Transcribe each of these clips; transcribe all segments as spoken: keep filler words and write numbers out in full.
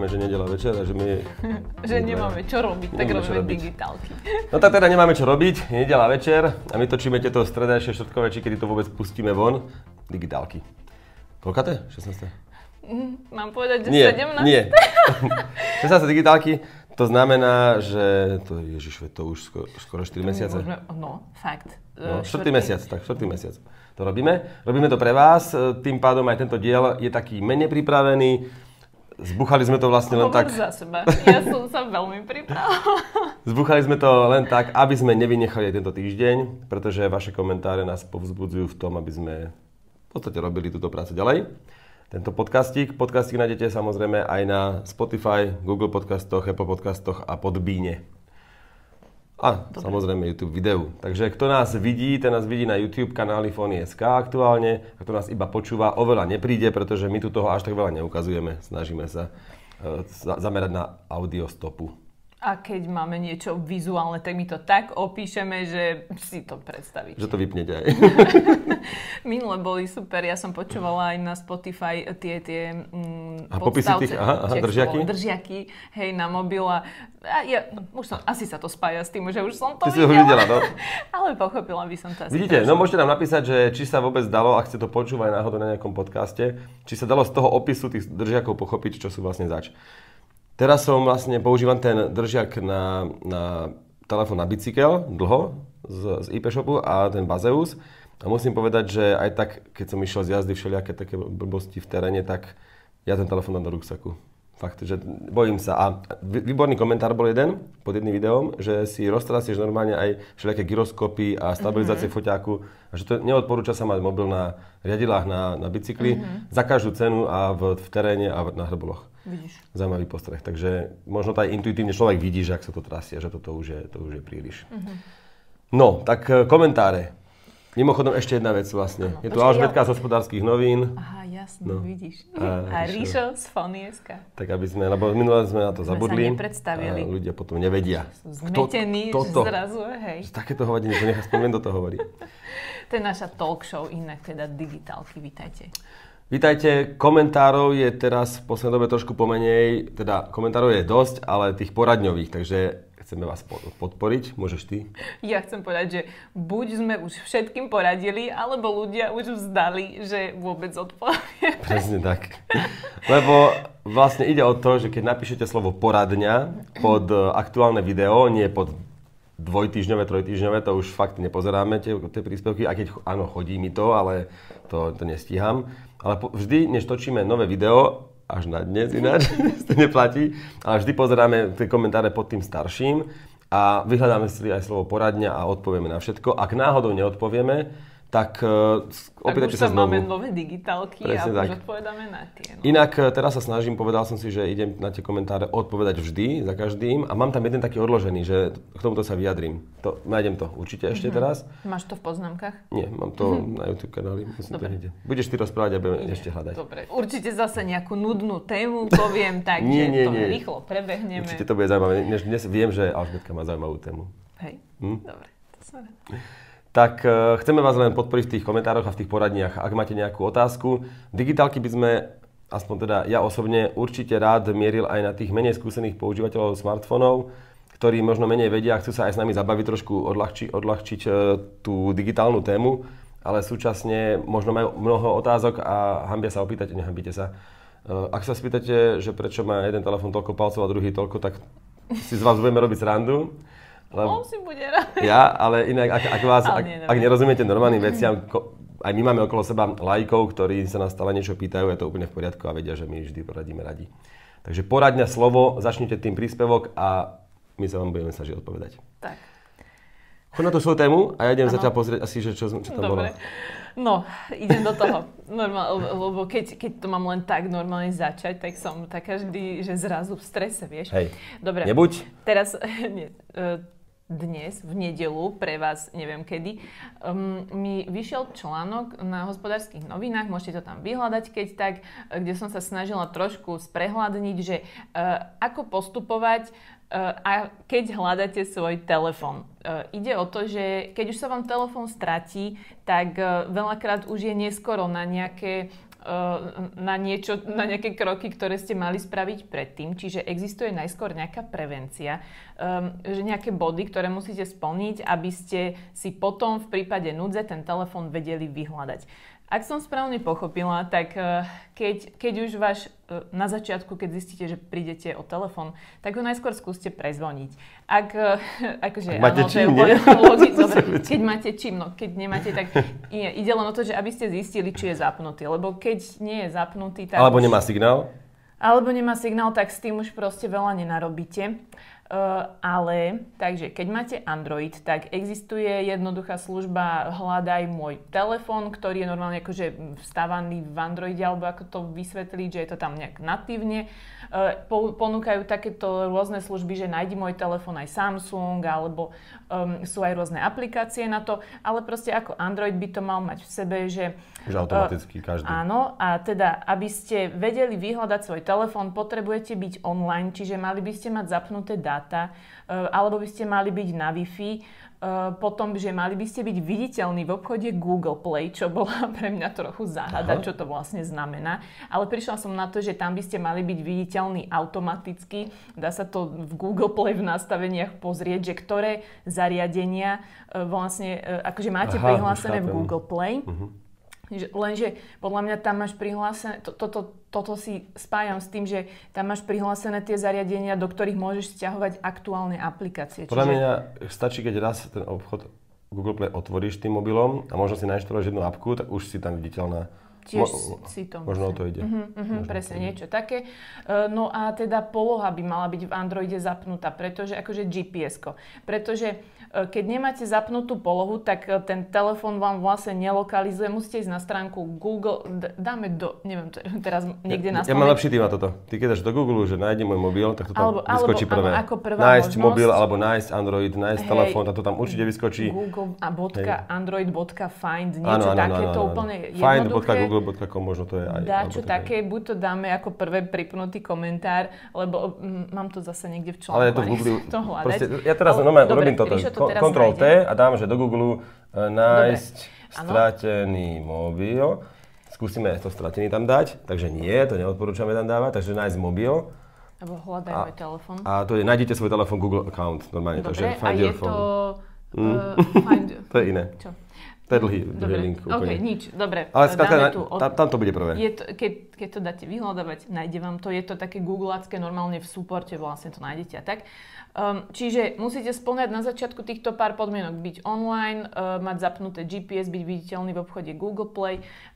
nemáme, že nedeľa večer a že my... že nemáme čo robiť, tak robíme digitálky. No tak teda nemáme čo robiť, nedeľa večer a my točíme tieto stredajšie štvrtkové, či kedy to vôbec pustíme von, digitálky. Koľkaté? šestnáste? Mm, mám povedať, že nie, sedemnáste? Nie, šestnáste digitálky, to znamená, že to je, ježiš, to už skoro, skoro štyri mesiace. Môžeme, no, fakt. No, štvrtý mesiac, tak štvrtý mesiac. To robíme. Robíme to pre vás, tým pádom aj tento diel je taký menej pripravený. Zbuchali sme to vlastne len Hovor tak... za seba. Ja som sa veľmi pripravila. Zbuchali sme to len tak, aby sme nevynechali aj tento týždeň, pretože vaše komentáre nás povzbudzujú v tom, aby sme v podstate robili túto prácu ďalej. Tento podcastík. Podcastík nájdete samozrejme aj na Spotify, Google podcastoch, Apple podcastoch a Podbeane. A dobre. Samozrejme YouTube videu. Takže kto nás vidí, ten nás vidí na YouTube kanáli Fony bodka es ká aktuálne. A kto nás iba počúva, oveľa nepríde, pretože my tu toho až tak veľa neukazujeme. Snažíme sa uh, zamerať na audiostopu. A keď máme niečo vizuálne, tak my to tak opíšeme, že si to predstavíte. Že to vypnete aj. Minule boli super, ja som počúvala aj na Spotify tie, tie mm, a popisy tých, aha, aha, držiaky? držiaky, hej, na mobil a, a ja, už som, asi sa to spája s tým, že už som to Ty videla. si ho videla, no. Ale pochopila by som to asi. Vidíte, trošku. no môžete nám napísať, že či sa vôbec dalo, ak ste to počúvali náhodou na nejakom podcaste, či sa dalo z toho opisu tých držiakov pochopiť, čo sú vlastne zač. Teraz som vlastne, používam ten držiak na, na telefón na bicykel, dlho, z, z í pé shopu a ten Bazeus. A musím povedať, že aj tak, keď som išiel z jazdy všelijaké také blbosti v teréne, tak ja ten telefón dám do ruksaku. Fakt, že bojím sa. A výborný komentár bol jeden pod jedným videom, že si roztrasieš normálne aj všelijaké gyroskopy a stabilizácie mm-hmm. foťáku. A že to neodporúča sa mať mobil na riadilách, na, na bicykli mm-hmm. za každú cenu a v, v teréne a na hrboloch. Vidíš. Zaujímavý postreh. Takže možno to aj intuitívne človek vidí, že ak sa to trasie, že toto už je, to už je príliš. Mm-hmm. No, tak komentáre. Mimochodom ešte jedna vec vlastne. Ano, je tu Alžbetka ja... z Hospodárskych novín. Aha, jasne, no. Vidíš. A, a Ríšo z Fony bodka es ká. Tak aby sme, lebo minulé sme na to sme zabudli. Sme sa nepredstavili. A ľudia potom nevedia. Sú zmetení, že zrazu, hej. Že takéto hovadenie, to nech aspoň viem, kto to hovorí. To je naša talk show, inak teda digitálky. Vítajte. Vítajte, komentárov je teraz v poslednej dobe trošku pomenej, teda komentárov je dosť, ale tých poradňových, takže chceme vás podporiť, môžeš ty? Ja chcem povedať, že buď sme už všetkým poradili, alebo ľudia už vzdali, že vôbec odpoviem. Presne tak. Lebo vlastne ide o to, že keď napíšete slovo poradňa pod aktuálne video, nie pod dvojtýždňové, trojtýždňové, to už fakt nepozeráme tie, tie príspevky, a keď áno, chodí mi to, ale to, to nestíham. Ale po, vždy, než točíme nové video, až na dnes ináč, to neplatí, ale vždy pozeráme tie komentáre pod tým starším a vyhľadáme si aj slovo poradňa a odpovieme na všetko. Ak náhodou neodpovieme, tak uh, opýtajte sa znovu. Tak už máme nové digitálky a už odpovedáme na tie. No. Inak teraz sa snažím, povedal som si, že idem na tie komentáre odpovedať vždy, za každým. A mám tam jeden taký odložený, že k tomuto sa vyjadrím. To, nájdem to určite ešte mm-hmm. teraz. Máš to v poznámkach? Nie, mám to mm-hmm. na YouTube kanáli. Musím to hneď. Budeš ty rozprávať a budeme ešte hľadať. Dobre, určite zase nejakú nudnú tému poviem, tak nie, že nie, to nie. rýchlo prebehneme. Určite to bude zaujímavé. Dnes, dnes viem, že Alžbetka má zaujímavú tému. Hej, hm? Dobre, to som rád. Tak uh, chceme vás len podporiť v tých komentároch a v tých poradniach. Ak máte nejakú otázku, digitálky by sme, aspoň teda ja osobne, určite rád mieril aj na tých menej skúsených používateľov smartfónov, ktorí možno menej vedia a chcú sa aj s nami zabaviť, trošku odľahči, odľahčiť uh, tú digitálnu tému, ale súčasne možno majú mnoho otázok a hanbia sa opýtať, nehambite sa. Uh, ak sa spýtate, že prečo má jeden telefón toľko palcov a druhý toľko, tak si z vás budeme robiť srandu. Lebo, on si bude rád. Ja, ale inak, ak, ak, vás, ak, nie, ak nerozumiete normálnym veciam, ko, aj my máme okolo seba laikov, ktorí sa nás stále niečo pýtajú, je to úplne v poriadku a vedia, že my vždy poradíme radi. Takže poradňa slovo, začnite tým príspevok a my sa vám budeme snažiť odpovedať. Tak. Choď na tú svoju tému a ja idem ano. zatiaľ pozrieť asi, že čo, čo tam Dobre. bolo. No, idem do toho. Normál, lebo keď, keď to mám len tak normálne začať, tak som taká vždy, že zrazu v strese, vieš. Hej, Dobre. nebuď. Teraz, nie, dnes, v nedeľu, pre vás, neviem kedy, um, mi vyšiel článok na Hospodárskych novinách, môžete to tam vyhľadať, keď tak, kde som sa snažila trošku sprehľadniť, že uh, ako postupovať, uh, a keď hľadáte svoj telefón. Uh, ide o to, že keď už sa vám telefón stratí, tak uh, veľakrát už je neskoro na nejaké na niečo, na nejaké kroky, ktoré ste mali spraviť predtým. Čiže existuje najskôr nejaká prevencia, že nejaké body, ktoré musíte splniť, aby ste si potom v prípade núdze ten telefón vedeli vyhľadať. Ak som správne pochopila, tak keď, keď už váš, na začiatku, keď zistíte, že prídete o telefón, tak ho najskôr skúste prezvoniť. Ak, akože, Ak máte áno, čím, nie? Logic, dobre, keď máte čím, no keď nemáte, tak nie, ide len o to, že aby ste zistili, či je zapnutý. Lebo keď nie je zapnutý, tak... Alebo už, nemá signál? Alebo nemá signál, tak s tým už proste veľa nenarobíte. Uh, ale, takže keď máte Android, tak existuje jednoduchá služba Hľadaj môj telefón, ktorý je normálne akože vstávaný v Androide, alebo ako to vysvetliť, že je to tam nejak natívne. Uh, po, ponúkajú takéto rôzne služby, že nájdi môj telefón aj Samsung, alebo um, sú aj rôzne aplikácie na to, ale proste ako Android by to mal mať v sebe, že... Už automaticky každý. Uh, áno, a teda, aby ste vedeli vyhľadať svoj telefón, potrebujete byť online, čiže mali by ste mať zapnuté dáta, alebo by ste mali byť na Wi-Fi, potom, že mali by ste byť viditeľní v obchode Google Play, čo bola pre mňa trochu záhada, Aha. čo to vlastne znamená. Ale prišla som na to, že tam by ste mali byť viditeľní automaticky. Dá sa to v Google Play v nastaveniach pozrieť, že ktoré zariadenia vlastne, akože máte Aha, prihlásené v Google Play. Uh-huh. Lenže podľa mňa tam máš prihlásené, to, to, to, toto si spájam s tým, že tam máš prihlásené tie zariadenia, do ktorých môžeš stiahovať aktuálne aplikácie. Podľa Čiže... mňa stačí, keď raz ten obchod Google Play otvoríš tým mobilom a možno si nainštaluješ jednu apku, tak už si tam viditeľná. Tiež Mo- si to Možno o to ide. Uh-huh, uh-huh, presne, niečo také. No a teda poloha by mala byť v Androide zapnutá, pretože akože gé pé esko. Pretože keď nemáte zapnutú polohu, tak ten telefón vám vlastne nelokalizuje. Musíte ísť na stránku Google, d- dáme do, neviem, teraz niekde ja, na Ja mám lepší tým na toto. Ty keď dáš do Google, že nájdi môj mobil, tak to tam alebo, vyskočí alebo, prvé. Áno, ako prvá nájsť možnosť, mobil, alebo nájsť Android, nájsť hej, telefón, tak to tam určite vyskočí. Google a bodka, Android bodka find, niečo áno, áno, také, áno, to áno. úplne Find jednoduché. bodka google bodka com možno to je aj. Dáčo také, buď to dáme ako prvé pripnutý komentár, lebo mm, mám to zase niekde v článku. Ale je to v Google. To hľadať. Proste, ja teraz ale, dobre, robím toto. to Kontrol T a dám, že do Google uh, nájsť dobre. stratený mobil. Skúsime to stratený tam dať. Takže nie, to neodporúčame tam dávať. Takže nájsť mobil. Alebo hľadaj môj telefón. A to je, nájdete svoj telefón Google account normálne. Dobre, Takže find a your je phone. to... Mm. Uh, find... To je iné. Čo? To je dlhý, dlhý link úplne. OK, nič, dobre. Ale skrátka, tu od... tam, tam to bude prvé. Je to, keď, keď to dáte vyhľadávať, nájde vám to. Je to také googlácké, normálne v súporte vlastne to nájdete a tak. Um, čiže musíte spĺňať na začiatku týchto pár podmienok. Byť online, uh, mať zapnuté gé pé es, byť viditeľný v obchode Google Play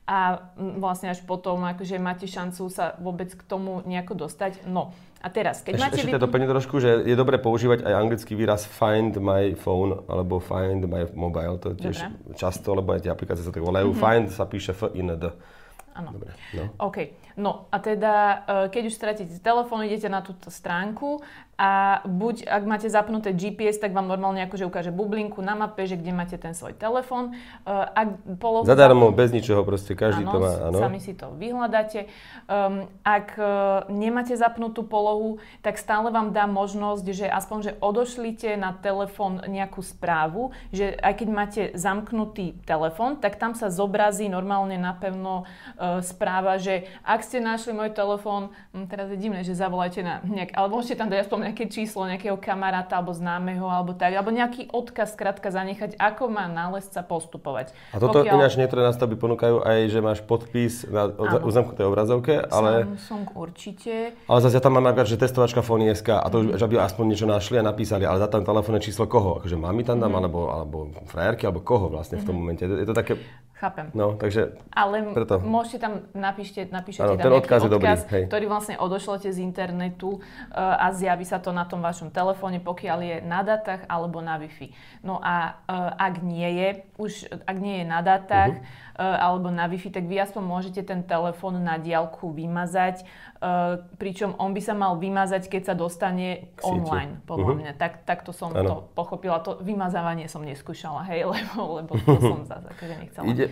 a um, vlastne až potom akože máte šancu sa vôbec k tomu nejako dostať. No a teraz, keď Eš, máte... Ešte vyp... doplním trošku, že je dobre používať aj anglický výraz find my phone alebo find my mobile. To je tiež dobre. Často, lebo aj tie aplikácie sa tak volajú. Mm-hmm. Find sa píše F I N D. Áno. Dobre, no. OK. No a teda, keď už stratíte telefón, idete na túto stránku a buď, ak máte zapnuté gé pé es, tak vám normálne akože ukáže bublinku na mape, že kde máte ten svoj telefón. Ak polohu... Zadarmo, bez ničoho proste, každý áno, to má, áno. Sami si to vyhľadáte. Um, ak uh, nemáte zapnutú polohu, tak stále vám dá možnosť, že aspoň, že odošlite na telefón nejakú správu, že aj keď máte zamknutý telefón, tak tam sa zobrazí normálne napevno uh, správa, že ak ste našli môj telefón, hm, teraz je divné, že zavolajte na nejak, alebo môžete tam dať aspoň nejaké číslo nejakého kamaráta alebo známeho alebo tak, alebo nejaký odkaz skrátka zanechať, ako má nálezca postupovať. A toto Pokiaľ... ináč niektoré nástavby ponúkajú aj, že máš podpis na uzamknutej obrazovke, ale... Samsung určite. Ale zase ja tam mám napríklad, že testovačka Fóny bodka es ká a to už, že by aspoň niečo našli a napísali, ale dá tam telefónne číslo koho? Akože mami tam dám, mm. alebo, alebo frajerky, alebo koho vlastne v tom momente. Je to také... Chápem. No, takže ale preto. môžete tam, napíšte, napíšete ano, tam ten nejaký odkaz, odkaz, dobrý, ktorý vlastne odošlete z internetu uh, a zjaví sa to na tom vašom telefóne, pokiaľ je na dátach alebo na Wi-Fi. No a uh, ak nie je, už ak nie je na dátach uh-huh. uh, alebo na Wi-Fi, tak vy aspoň môžete ten telefón na diaľku vymazať, uh, pričom on by sa mal vymazať, keď sa dostane k online, podľa uh-huh. mňa. Tak, takto som ano. to pochopila. To vymazávanie som neskúšala, hej, lebo, lebo to som zase akože nechcela. Ide...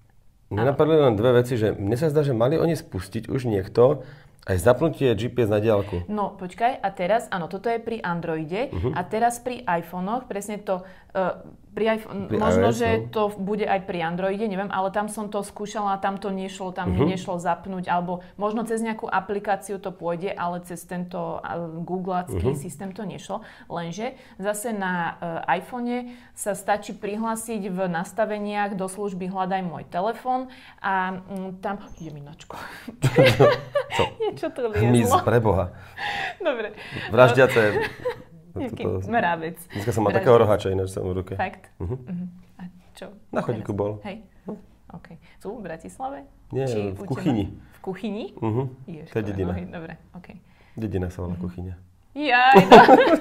Mne napadli len dve veci, že mne sa zdá, že mali oni spustiť už niekto aj zapnutie gé pé es na diaľku. No počkaj, a teraz, áno, toto je pri Androide uh-huh. a teraz pri iPhonech, presne to, uh, Pri iPhone, pri možno, iOS, že no. to bude aj pri Androide, neviem, ale tam som to skúšala, tam to nešlo, tam uh-huh. nešlo zapnúť, alebo možno cez nejakú aplikáciu to pôjde, ale cez tento googlacký uh-huh. systém to nešlo. Lenže zase na uh, iPhone sa stačí prihlásiť v nastaveniach do služby Hľadaj môj telefón a um, tam... Je minačko. Co? Niečo to liezlo. Mis, preboha. Dobre. Vraždiace... Nejaký mravec. Dneska som mal takého roháča ináč som v ruke. Fakt? Uh-huh. Uh-huh. A čo? Na chodníku bol. Hej. Uh. OK. Sú v Bratislave? Nie, Či v kuchyni. V kuchyni? Uh-huh. Jež, to je dedina. Nohy. Dobre, OK. Dedina sa volá uh-huh. kuchyňa. Jaj, no.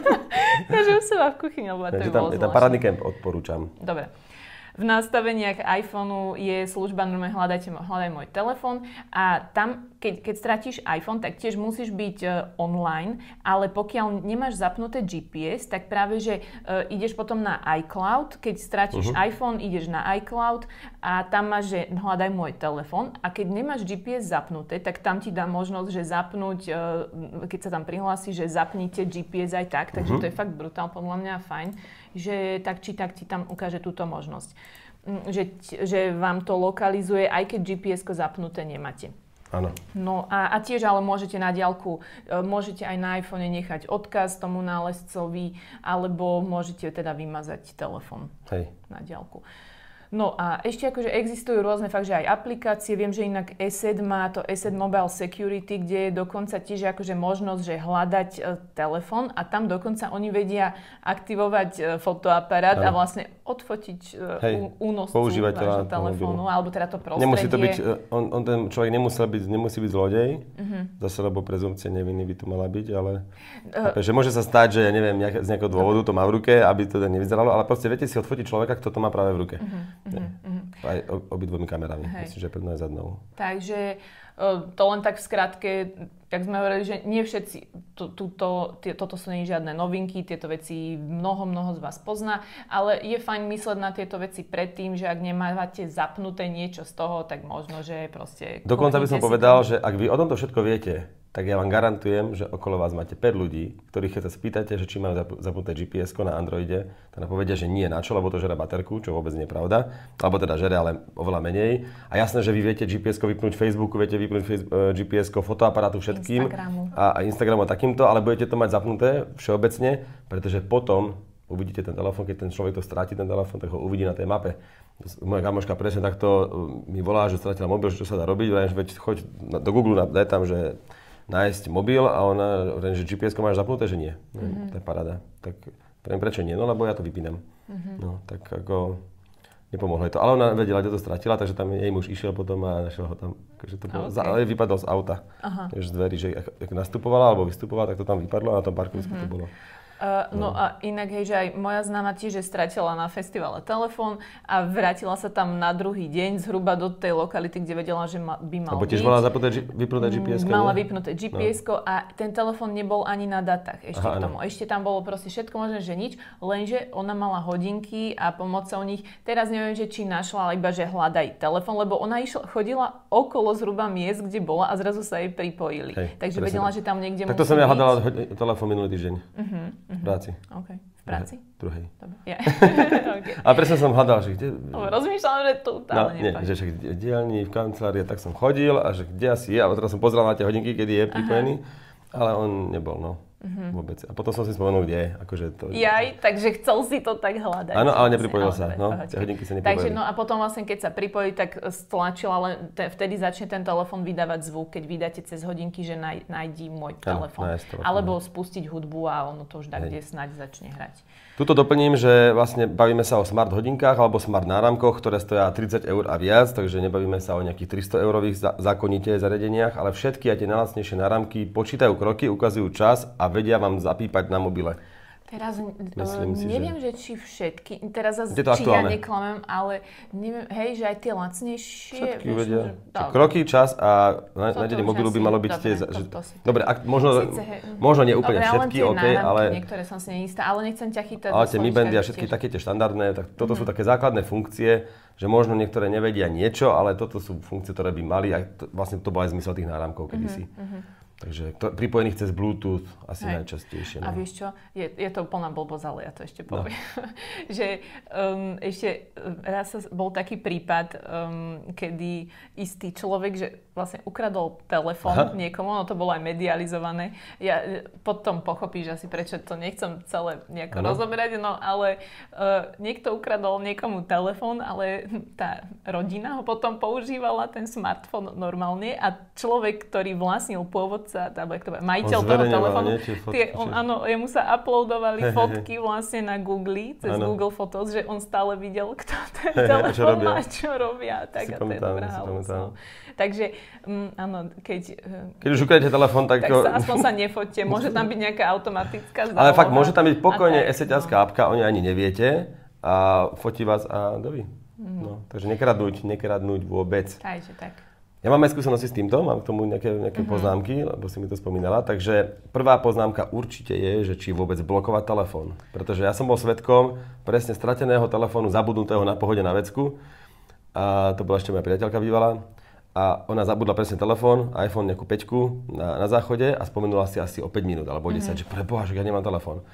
Takže už som v kuchyni, lebo to je bolo zvláštne. Je tam parádny kemp, odporúčam. Dobre. V nastaveniach iPhoneu je služba normálne hľadajte, hľadaj môj telefón a tam, keď, keď stratíš iPhone, tak tiež musíš byť uh, online, ale pokiaľ nemáš zapnuté G P S, tak práve, že uh, ideš potom na iCloud, keď stratíš uh-huh. iPhone, ideš na iCloud a tam máš, že hľadaj môj telefón a keď nemáš G P S zapnuté, tak tam ti dá možnosť, že zapnúť, uh, keď sa tam prihlási, že zapnite G P S aj tak, takže uh-huh. to je fakt brutál, podľa mňa fajn, že tak či tak ti tam ukáže túto možnosť. Že, že vám to lokalizuje, aj keď G P S-ko zapnuté nemáte. Áno. No a, a tiež ale môžete na diaľku, môžete aj na iPhone nechať odkaz tomu nálezcovi, alebo môžete teda vymazať telefón na diaľku. No a ešte akože existujú rôzne fakt, že aj aplikácie. Viem, že inak E S E D má to E S E D Mobile Security, kde je dokonca tiež akože možnosť, že hľadať e, telefón a tam dokonca oni vedia aktivovať e, fotoaparát no. a vlastne odfotiť e, únoscu vášho telefónu, alebo teda to prostredie. Nemusí to byť, on, on ten človek nemusel byť, nemusí byť zlodej, uh-huh. zase lebo prezumpcia neviny by tu mala byť, ale uh, chápe, že môže sa stať, že ja neviem, nejak, z nejakého dôvodu to má v ruke, aby to nevyzeralo, ale proste viete si odfotiť človeka, kto to má práve v ruke. Uh-huh. Uh-huh. Aj obidvomi kamerami, hej. Myslím, že prednou aj zadnou. Takže to len tak v skratke, jak sme hovorili, že nie všetci, to, to, to, toto sú nie žiadne novinky, tieto veci mnoho, mnoho z vás pozná, ale je fajn mysleť na tieto veci predtým, že ak nemáte zapnuté niečo z toho, tak možno, že proste... Dokonca by som povedal, to... že ak vy o tomto všetko viete, tak ja vám garantujem, že okolo vás máte päť ľudí, ktorých keď sa spýtate, že či majú zapnuté G P S-ko na Androide, tak povedia, že nie na čo, lebo to žere baterku, čo vôbec nie je pravda. Alebo teda žere, ale oveľa menej. A jasné, že vy viete G P S-ko vypnúť Facebooku, viete vypnúť face, G P S-ko fotoaparátu všetkým. Instagramu. A, a Instagramu takýmto, ale budete to mať zapnuté všeobecne, pretože potom uvidíte ten telefón, keď ten človek to stráti, ten telefón, tak ho uvidí na tej mape. Moja kamoška presne takto mi volá, že stratila mobil, že čo sa dá robiť, veď choď do Google, daj tam, že nájsť mobil a ona, že G P S-ko máš zapnuté, že nie. Mm-hmm. To je paráda. Tak poviem, prečo nie? No lebo ja to vypínam. Mm-hmm. No tak ako nepomohlo to. Ale ona vedela, kde to stratila, takže tam jej muž išiel potom a našiel ho tam. Takže to bolo, okay. Ale vypadol z auta. Aha. Takže z dverí, že ak nastupovala alebo vystupovala, tak to tam vypadlo a na tom parkovisku mm-hmm. to bolo. Uh, no. no a inak, hej, že aj moja známa tiež stratila na festivale telefón a vrátila sa tam na druhý deň zhruba do tej lokality, kde vedela, že ma, by mal byť. A tiež byť. mala zapnuté, vypnuté G P S-ko? Mala vypnuté G P S-ko no. a ten telefón nebol ani na datách ešte Aha, k tomu. Ano. Ešte tam bolo proste všetko možné, že nič, lenže ona mala hodinky a pomocou nich, teraz neviem, že či našla, ale iba, že hľadaj telefón, lebo ona išla, chodila okolo zhruba miest, kde bola a zrazu sa jej pripojili. Hej, Takže vedela, tak. že tam niekde tak musí byť. Tak to som ja hľadala telefón minulý týždeň. Uh-huh, uh-huh. V práci. Okay. V práci? Druhej. Dobre. Yeah. Okay. Ale presne som hľadal, že kde... No, rozmýšľam, že tu, ale no, nie, že však v dielni, v kancelárii, tak som chodil a že kde asi je, ale teraz som pozeral na tie hodinky, kedy je pripojený, ale on nebol, no. Uh-huh. Vôbec. A potom som si spomenul, kde je. Akože to, Jaj, takže chcel si to tak hľadať. Áno, ale nepripojil sa. No, tie hodinky sa nepripojili. Takže no a potom vlastne, keď sa pripojí, tak stlačil, ale te, vtedy začne ten telefón vydávať zvuk, keď vydáte cez hodinky, že naj, nájdi môj telefón. Alebo spustiť hudbu a ono to už tak, kde snáď začne hrať. Tuto doplním, že vlastne bavíme sa o smart hodinkách alebo smart náramkoch, ktoré stoja tridsať eur a viac, takže nebavíme sa o nejakých tristo eurových zákonite zariadeniach, ale všetky aj tie najlacnejšie náramky počítajú kroky, ukazujú čas a vedia vám zapípať na mobile. Teraz Myslím si, neviem, že... že či všetky, teraz zase, či aktuálne? Ja neklamem, ale neviem, hej, že aj tie lacnejšie... Všetky vieš, vedia. Že, kroky, čas a nájdenie mobilu by malo byť dobre, tie... To, že, to, to dobre, ak, možno, Sice, he, možno nie úplne dobre, všetky, OK, ale... Niektoré som si neistá, ale nechcem ťa chytať. Ale tie Mi Bandy a všetky také tie štandardné, tak toto mm-hmm. sú také základné funkcie, že možno niektoré nevedia niečo, ale toto sú funkcie, ktoré by mali a to, vlastne to bol aj zmysel tých náramkov kedysi. Mm-hmm. Takže to, pripojených cez Bluetooth asi Hej. najčastejšie. A No. vieš čo, je, je to plná blbosť, ale ja to ešte poviem. No. že um, ešte raz sa, bol taký prípad, um, kedy istý človek, že vlastne ukradol telefón niekomu, no to bolo aj medializované. Ja potom pochopíš asi, prečo to nechcem celé nejako ano. rozoberať, no ale uh, niekto ukradol niekomu telefón, ale tá rodina ho potom používala, ten smartfón normálne a človek, ktorý vlastnil pôvodca, alebo jak to bude, majiteľ toho telefónu, tie, on, áno, jemu sa uploadovali hey, fotky hey. vlastne na Google, cez ano. Google Photos, že on stále videl, kto ten hey, telefón má, čo robia. Tak a to je dobrá halus. Takže, um, áno, keď... Keď už ukradete telefón, tak... Tak sa, aspoň sa nefoďte, môže tam byť nejaká automatická záloha. Ale fakt, môže tam byť pokojne eseťarská no. apka, o nej ani neviete a fotí vás a doví. Mm. No, takže nekradnúť, nekradnúť vôbec. Takže tak. Ja mám aj skúsenosti s týmto, mám k tomu nejaké, nejaké mm-hmm. poznámky, lebo si mi to spomínala. Takže prvá poznámka určite je, že či vôbec blokovať telefón. Pretože ja som bol svedkom presne strateného telefónu, zabudnutého na pohode na vecku. A to bola ešte moja priateľka bývalá. A ona zabudla presne telefón, iPhone nejakú päťku na, na záchode a spomenula si asi o päť minút alebo o desať, mm-hmm. že preboha, že ja nemám telefón.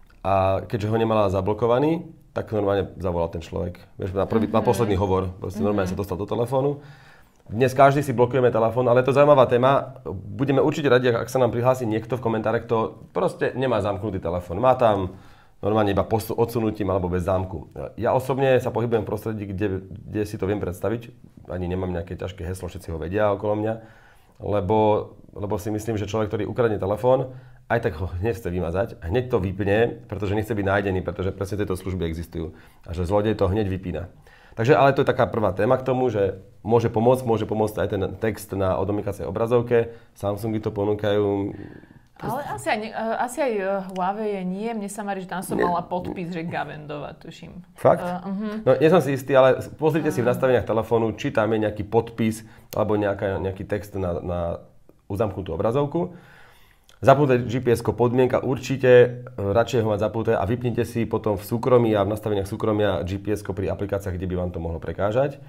A keďže ho nemala zablokovaný, tak normálne zavolal ten človek. Vieš, na, prvý, mm-hmm. na posledný hovor, proste normálne mm-hmm. sa dostal do telefónu. Dnes každý si blokujeme telefón, ale je to zaujímavá téma. Budeme určite radi, ak sa nám prihlási niekto v komentáre, kto proste nemá zamknutý telefón. Má tam normálne iba posu- odsunutím alebo bez zámku. Ja osobne sa pohybujem v prostredí, kde, kde si to viem predstaviť. Ani nemám nejaké ťažké heslo, všetci ho vedia okolo mňa. Lebo, lebo si myslím, že človek, ktorý ukradne telefón, aj tak ho hneď chce vymazať a hneď to vypne, pretože nechce byť nájdený, pretože presne tieto služby existujú. A že zlodej to hneď vypína. Takže ale to je taká prvá téma k tomu, že môže pomôcť, môže pomôcť aj ten text na odomýkacej obrazovke. Samsungy to ponúkajú. Ale asi aj, asi aj Huawei nie. Mne sa marí, že tam som nie. mala podpis, že Gavendova, tuším. Fakt? Uh, uh-huh. No nie som si istý, ale pozrite uh-huh. si v nastaveniach telefónu, či tam je nejaký podpis alebo nejaká, nejaký text na, na uzamknutú obrazovku. Zapnuté gé pé esko podmienka určite, radšej ho mať zapnuté a vypnite si potom v súkromí a v nastaveniach súkromia gé pé esko pri aplikáciách, kde by vám to mohlo prekážať.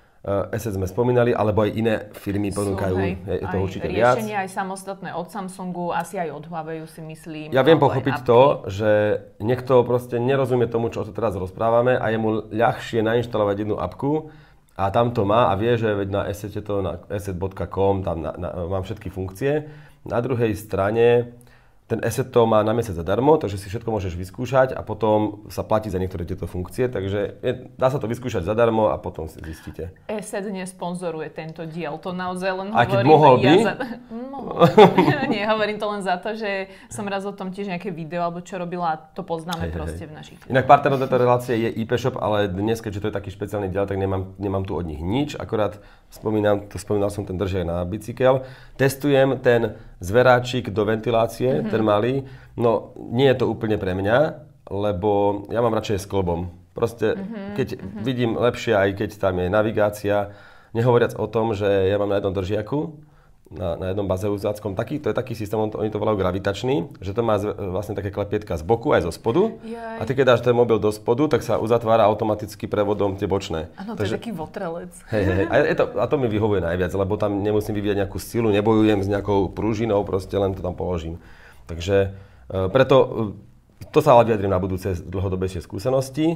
es es sme spomínali, alebo aj iné firmy ponúkajú, je to určite viac. Riešenia aj samostatné od Samsungu, asi aj od Huawei si myslím. Ja viem pochopiť to, že niekto proste nerozumie tomu, čo tu teraz rozprávame a je mu ľahšie nainštalovať jednu apku a tam to má a vie, že veď na esete to, na eset bodka com, tam na, na, mám všetky funkcie. Na druhej strane ten Eset to má na mesiac zadarmo, takže si všetko môžeš vyskúšať a potom sa platí za niektoré tieto funkcie, takže je, dá sa to vyskúšať zadarmo a potom si zistíte. Eset nesponzoruje tento diel, to naozaj len a hovorím... mohol by? Ja za... mohol. Nie, hovorím to len za to, že som raz o tom tiež nejaké video, alebo čo robila a to poznáme hej, proste hej. v našich... Inak partnerom tejto relácie je í pé Shop, ale dnes, keďže to je taký špeciálny diel, tak nemám, nemám tu od nich nič, akorát spomínam, to spomínal som ten držiak na bicykel. Testujem ten zveráčik do ventilácie, mm-hmm. ten malý. No, nie je to úplne pre mňa, lebo ja mám radšej s klbom. Proste, mm-hmm. keď mm-hmm. vidím lepšie, aj keď tam je navigácia, nehovoriac o tom, že ja mám na jednom držiaku, na, na jednom bazeuzáckom, taký, to je taký systém, oni to volajú gravitačný, že to má z, vlastne také klepietka z boku aj zo spodu. Jaj. A ty keď dáš ten mobil do spodu, tak sa uzatvára automaticky prevodom tie bočné. Áno, to Takže, je taký votrelec. Hej, hej, a, je to, a to mi vyhovuje najviac, lebo tam nemusím vyvíjať nejakú silu, nebojujem s nejakou pružinou, proste len to tam položím. Takže e, preto e, to sa ale vyjadrím na budúce dlhodobejšie skúsenosti.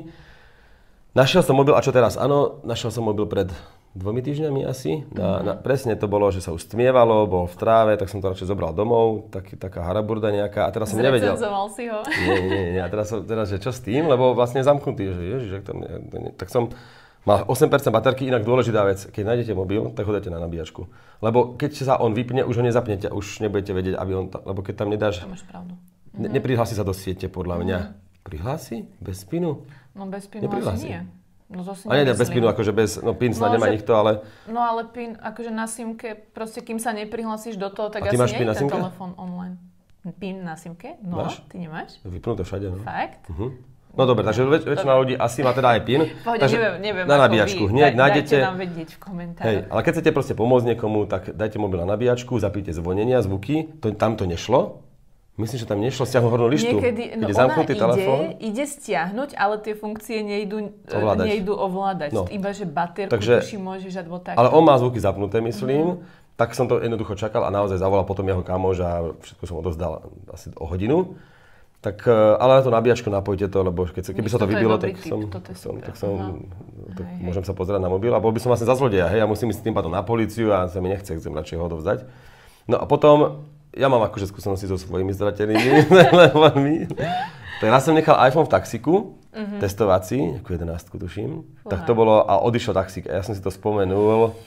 Našiel som mobil, a čo teraz? Áno, našiel som mobil pred dvomi týždňami asi. Na, na, presne to bolo, že sa už stmievalo, bol v tráve, tak som to radšej zobral domov, tak, taká haraburda nejaká a teraz som nevedel. Zrecenzoval si ho? Nie, nie, nie. A teraz, teraz, že čo s tým, lebo vlastne je zamknutý, že ježiš, to, to, tak som mal osem percent baterky, inak dôležitá vec, keď nájdete mobil, tak ho dáte na nabíjačku. Lebo keď sa on vypne, už ho nezapnete, už nebudete vedieť, aby on, lebo keď tam nedáš... To máš pravdu. Ne, neprihlási sa do siete, podľa mňa. Prihlási? Bez pinu? No bez pinu asi nie. No to si a nie, bez pinu, akože bez, no pin snad no, nemá že, nikto, ale... No ale pin, akože na simke, proste kým sa neprihlasíš do toho, tak asi nie je ten telefón online. Pin na simke? No, máš? Ty nemáš? Vypnuté všade, no. Fakt? Uh-huh. No dobre, takže väč- väčšina ľudí asi má teda aj pin. Pohode, takže neviem, neviem na nabíjačku. Hneď Daj, nájdete... Dajte nám vedieť v komentároch. Hej, ale keď chcete proste pomôcť niekomu, tak dajte mobil na nabíjačku, zapíte zvonenia, zvuky, to, tam to nešlo. Myslím, že tam nešlo stiahnuť hornú lištu. Niekedy, no ona ide, telefón. ide stiahnuť, ale tie funkcie nejdu ovládať. Nejdu ovládať. No. Iba, že baterku Takže, tuši môžeš alebo tak. Ale on má zvuky zapnuté, myslím. Mm-hmm. Tak som to jednoducho čakal a naozaj zavolal potom jeho kamoš a všetko som odozdal asi o hodinu. Tak, ale na to nabíjačku napojte to, lebo keď, keby sa to vybilo, tak som, som, tak som tak hej, môžem hej. sa pozerať na mobil a bol by som vlastne za zlodeja, hej, ja musím ísť tým pádom na políciu a sa mi nechce, chcem radšej ho odovzdať. No a potom, ja mám akože skúsenosti so svojimi zratenými telefonmi. Tak raz som nechal iPhone v taxiku, mm-hmm. testovací, ako jedenástku tuším, Fúha. tak to bolo a odišiel taxík a ja som si to spomenul.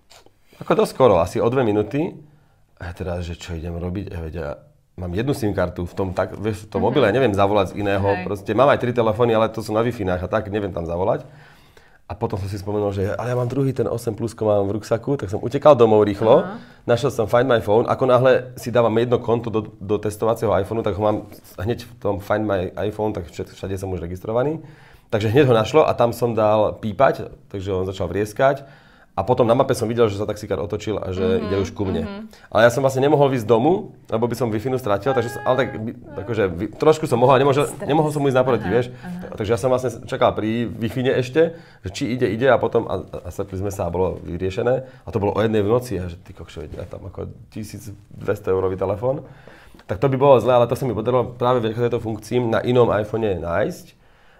Ako dosť skoro, asi o dve minúty. A ja teda, že čo idem robiť? Ja vedia, mám jednu SIM kartu v tom, tak, vieš, v tom mm-hmm. mobile, neviem zavolať z iného. Hej. Proste mám aj tri telefóny, ale to sú na Wi-Fi a tak, neviem tam zavolať. A potom som si spomenul, že ale ja mám druhý, ten osem plusko mám v ruksaku, tak som utekal domov rýchlo. Aha. Našiel som Find My Phone. Ako náhle si dávam jedno konto do, do testovacieho iPhoneu, tak ho mám hneď v tom Find My iPhone, tak všade, všade som už registrovaný. Takže hneď ho našlo a tam som dal pípať, takže on začal vrieskať. A potom na mape som videl, že sa taxikár otočil a že mm-hmm, ide už ku mne. Mm-hmm. Ale ja som vlastne nemohol vyjsť z domu, lebo by som Wi-Fi stratil, takže som, ale tak, akože, trošku som mohol, nemohol, nemohol som mu ísť naproti, vieš. Aha. Takže ja som vlastne čakal pri Wi-Fi ešte, že či ide, ide a potom, a, a stretli sme sa a bolo vyriešené. A to bolo o jednej v noci a že ty kokšo, ja tam ako tisícdvesto eurový telefón. Tak to by bolo zle, ale to sa mi podarilo práve vďaka tejto funkcii na inom iPhone nájsť.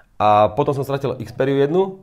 A potom som stratil Xperiu jednu.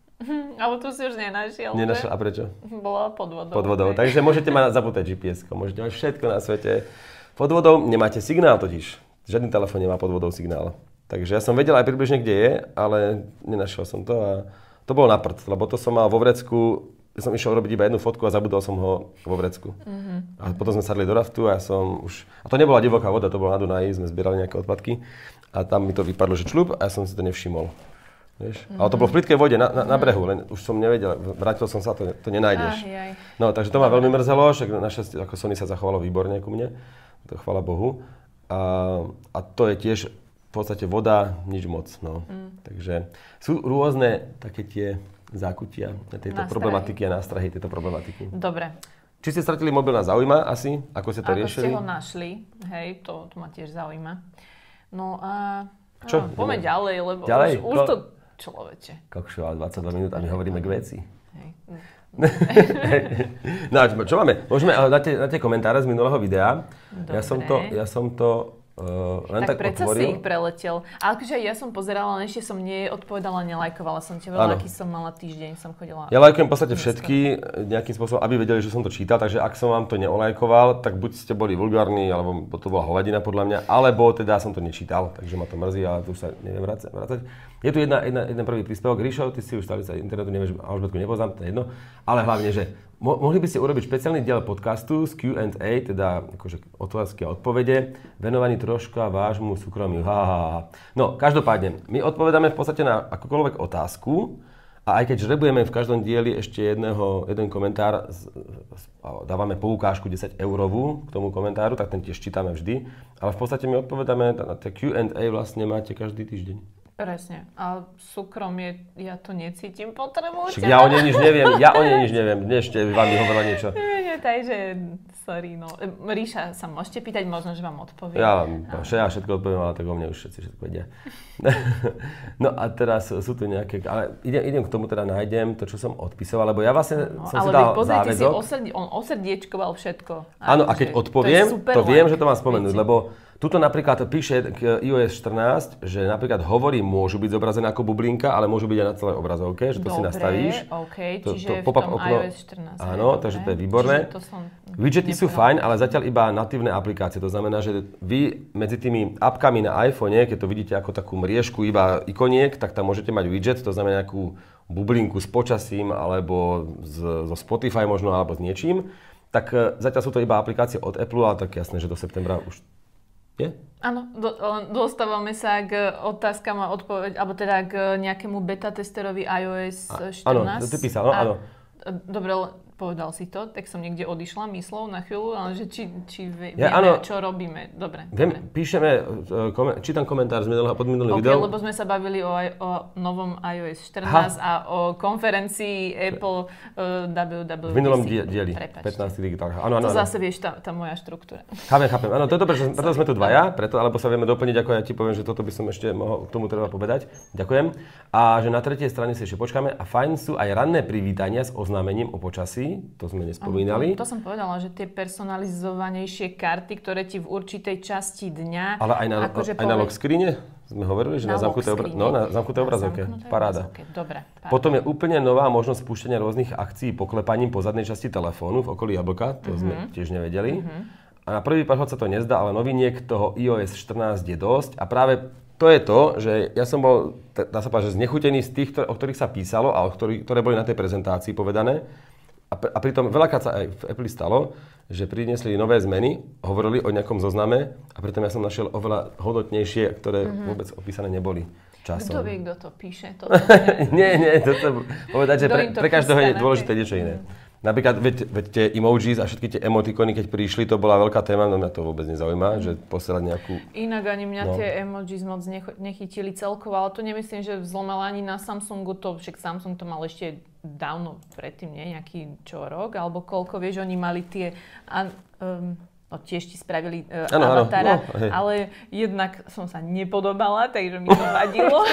Ale tu si už nenašiel. Nenašiel, a prečo? Bola pod vodou. Pod vodou, takže môžete mať zapútať G P S-ko, môžete mať všetko na svete. Pod vodou nemáte signál totiž. Žiadny telefón nemá pod vodou signál. Takže ja som vedel aj približne, kde je, ale nenašiel som to a to bolo na prd, lebo to som mal vo vrecku, ja som išiel robiť iba jednu fotku a zabudol som ho vo vrecku. Mm-hmm. A potom sme sadli do raftu a ja som už, a to nebola divoká voda, to bolo na Dunaji, sme zbierali nejaké odpadky a tam mi to vypadlo, že čľup a ja som si to nevšimol. Vieš? Mm-hmm. Ale to bolo v plytkej vode, na, na, na brehu, len už som nevedel, vrátil som sa, to, to nenájdeš. Ah, no, takže to ma veľmi mrzelo, však našťastie, ako Sony sa zachovalo výborne ku mne, to chvála Bohu. A, a to je tiež v podstate voda, nič moc, no. Mm. Takže sú rôzne také tie zákutia tejto nástrahy. Problematiky a nástrahy tejto problematiky. Dobre. Či ste stratili mobil, nás zaujíma asi, ako ste to ako riešili? Ako ste ho našli, hej, to, to ma tiež zaujíma. No a... Čo? No, poďme ďalej, lebo ďalej? už, už to... Človeče. Kokšo, ale dvadsaťdva minút a my hovoríme k veci. Hej. No a čo máme? Môžeme na tie, na tie komentáre z minulého videa. Dobre. Ja som to, ja som to uh, len tak, tak predsa otvoril. Si ich preletel. Ale akože ja som pozerala, len ešte som neodpovedala, nelajkovala som ťa. Veľa, aký som mala týždeň, som chodila. Ja lajkujem v podstate všetky nejakým spôsobom, aby vedeli, že som to čítal. Takže ak som vám to neolajkoval, tak buď ste boli vulgárni, alebo to bola hovadina podľa mňa, alebo teda som to nečítal, takže ma to mrzí, ale tu už sa neviem vrácať. Je tu jedna, jedna, jeden prvý príspevok. Ríšo, ty si už stali sa internetu, nevieš, Alžbetku nepoznám, to je jedno. Ale hlavne, že mo- mohli by ste urobiť špeciálny diel podcastu z Q and A, teda akože otázky a odpovede, venovaný troška vášmu súkromiu. Ha, ha, ha. No, každopádne, my odpovedáme v podstate na akúkoľvek otázku a aj keď žrebujeme v každom dieli ešte jedného, jeden komentár, z, z, dávame poukážku desať eurovú k tomu komentáru, tak ten tiež čítame vždy. Ale v podstate my odpovedáme na tie Q and A vlastne máte každý týždeň. Presne. A súkromie, ja to necítim potrebu. Však ja o nej nič neviem, ja o nej nič neviem. Dnes ešte vám vyhovorila niečo. Nie, takže, sorry, no. Ríša sa môžete pýtať, možno, že vám odpoviem. Ja vám ja všetko odpoviem, ale tak o mne už všetci všetko vedia. No a teraz sú tu nejaké, ale idem, idem k tomu, teda nájdem to, čo som odpísal, lebo ja vlastne no, som si dal pozrite záväzok. Si, osrdi, on osrdiečkoval všetko. Áno, a keď odpoviem, to, to viem, že to mám spomenúť, lebo tuto napríklad píše k i O S štrnásť, že napríklad hovory môžu byť zobrazené ako bublinka, ale môžu byť aj na celej obrazovke, že to dobre, si nastavíš. Okay, to, čiže to v tom okno, i O S štrnásť. Áno, dobre, takže to je výborné. Widgety sú fajn, ale zatiaľ iba natívne aplikácie. To znamená, že vy medzi tými appkami na iPhone, keď to vidíte ako takú mriežku iba ikoniek, tak tam môžete mať widget, to znamená nejakú bublinku s počasím, alebo z, zo Spotify možno, alebo s niečím. Tak zatiaľ sú to iba aplikácie od Apple, ale tak jasné, že do septembra už je? Áno, do, dostávame sa k otázkam a odpoveď, alebo teda k nejakému beta testerovi i O S štrnásť. Áno, ty písal, no, áno. Dobre, povedal si to, tak som niekde odišla myslou na chvíľu, ale že či, či vie, ja, vieme, áno, čo robíme. Dobre. Viem, dobre. Píšeme, čítam komentár z minulého, pod minulým okay, videom. Lebo sme sa bavili o, o novom i O S štrnásť ha. a o konferencii Apple uh, W W D C. V minulom dieli, pätnásty digitál. Áno, áno, to áno. zase vieš, tá, tá moja štruktúra. Chápem, chápem. Áno, to je dobré, že preto sme tu dvaja, preto, alebo sa vieme doplniť, ako ja ti poviem, že toto by som ešte mohol k tomu treba povedať. Ďakujem. A že na tretej strane si ešte počkáme. A fajn sú aj ranné privítania s oznámením o počasí. karty, to sme nespomínali. To, to som povedala, že tie personalizovanejšie karty, ktoré ti v určitej časti dňa... Ale aj na, akože aj na lock screene? Sme hovorili, že na, na zamknuté obra- no, na zamknuté obrazovke. Paráda. Dobre, paráda. Potom je úplne nová možnosť spúšťania rôznych akcií poklepaním po zadnej časti telefónu v okolí jablka. To mm-hmm. sme tiež nevedeli. Mm-hmm. A na prvý pohľad sa to nezdá, ale noviniek toho i O S štrnásť je dosť. A práve to je to, že ja som bol, dá sa povedať, že znechutený z tých, o ktorých sa písalo a o ktorých, ktoré boli na tej prezentácii povedané. A, a pritom veľakrát sa aj v Apple stalo, že priniesli nové zmeny, hovorili o nejakom zozname a pritom ja som našiel oveľa hodnotnejšie, ktoré mm-hmm. vôbec opísané neboli časom. Kto vie, kto to píše? To nie, nie, toto povedať, že pre, pre každého je dôležité niečo iné. Mm. Napríklad, veď, veď tie emojis a všetky tie emotikony, keď prišli, to bola veľká téma, no mňa to vôbec nezaujíma, mm. že posielať nejakú... Inak ani mňa no. tie emojis moc nechytili celkovo, ale to nemyslím, že zlomala ani na Samsungu, to však Samsung to mal ešte dávno predtým, nie? Nejaký čo rok, alebo koľko, vieš, oni mali tie... An, um, no tiež ti spravili uh, ano, avatára, ano, no, ale jednak som sa nepodobala, takže mi to vadilo.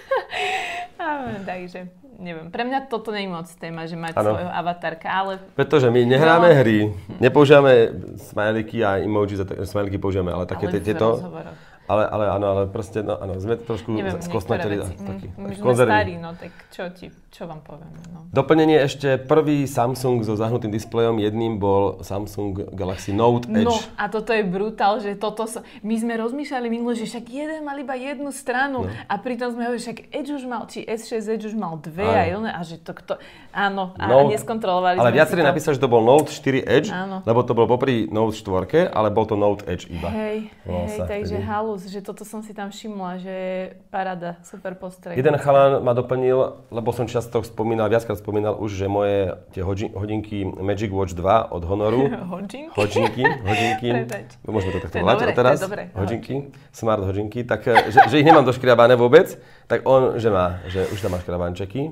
Takže... Neviem, pre mňa toto nie je moc téma, že mať ano. svojho avatarka, ale... Pretože my nehráme no. hry, nepoužívame smajliky a emojis, smajliky používame, ale také ale tieto... Ale, ale áno, ale proste, no áno, sme trošku skostnateli. My sme starí, no tak čo ti, čo vám poviem, no. Doplnenie ešte, prvý Samsung so zahnutým displejom, jedným bol Samsung Galaxy Note Edge. No a toto je brutál, že toto sa, my sme rozmýšľali minule, že však jeden mal iba jednu stranu no. a pritom sme hovorili, však Edge už mal, či S šesť Edge už mal dve a, jedné, a že to kto, áno, a Note, neskontrolovali ale sme viacerí to. napísali, že to bol Note štyri Edge, áno. lebo to bol popri Note štyri, ale bol to Note Edge iba. Hej, hej, takže halu, že toto som si tam všimla, že paráda, super postreh. Jeden chalan ma doplnil, lebo som často spomínal, viackrát spomínal už, že moje tie hodinky Magic Watch dva od Honoru. Hodinky? Hodinky, hodinky. Môžeme to takto volať teraz. Hodinky, smart hodinky. Tak, že, že ich nemám doškriabané vôbec, tak on, že má, že už tam má škrabančeky.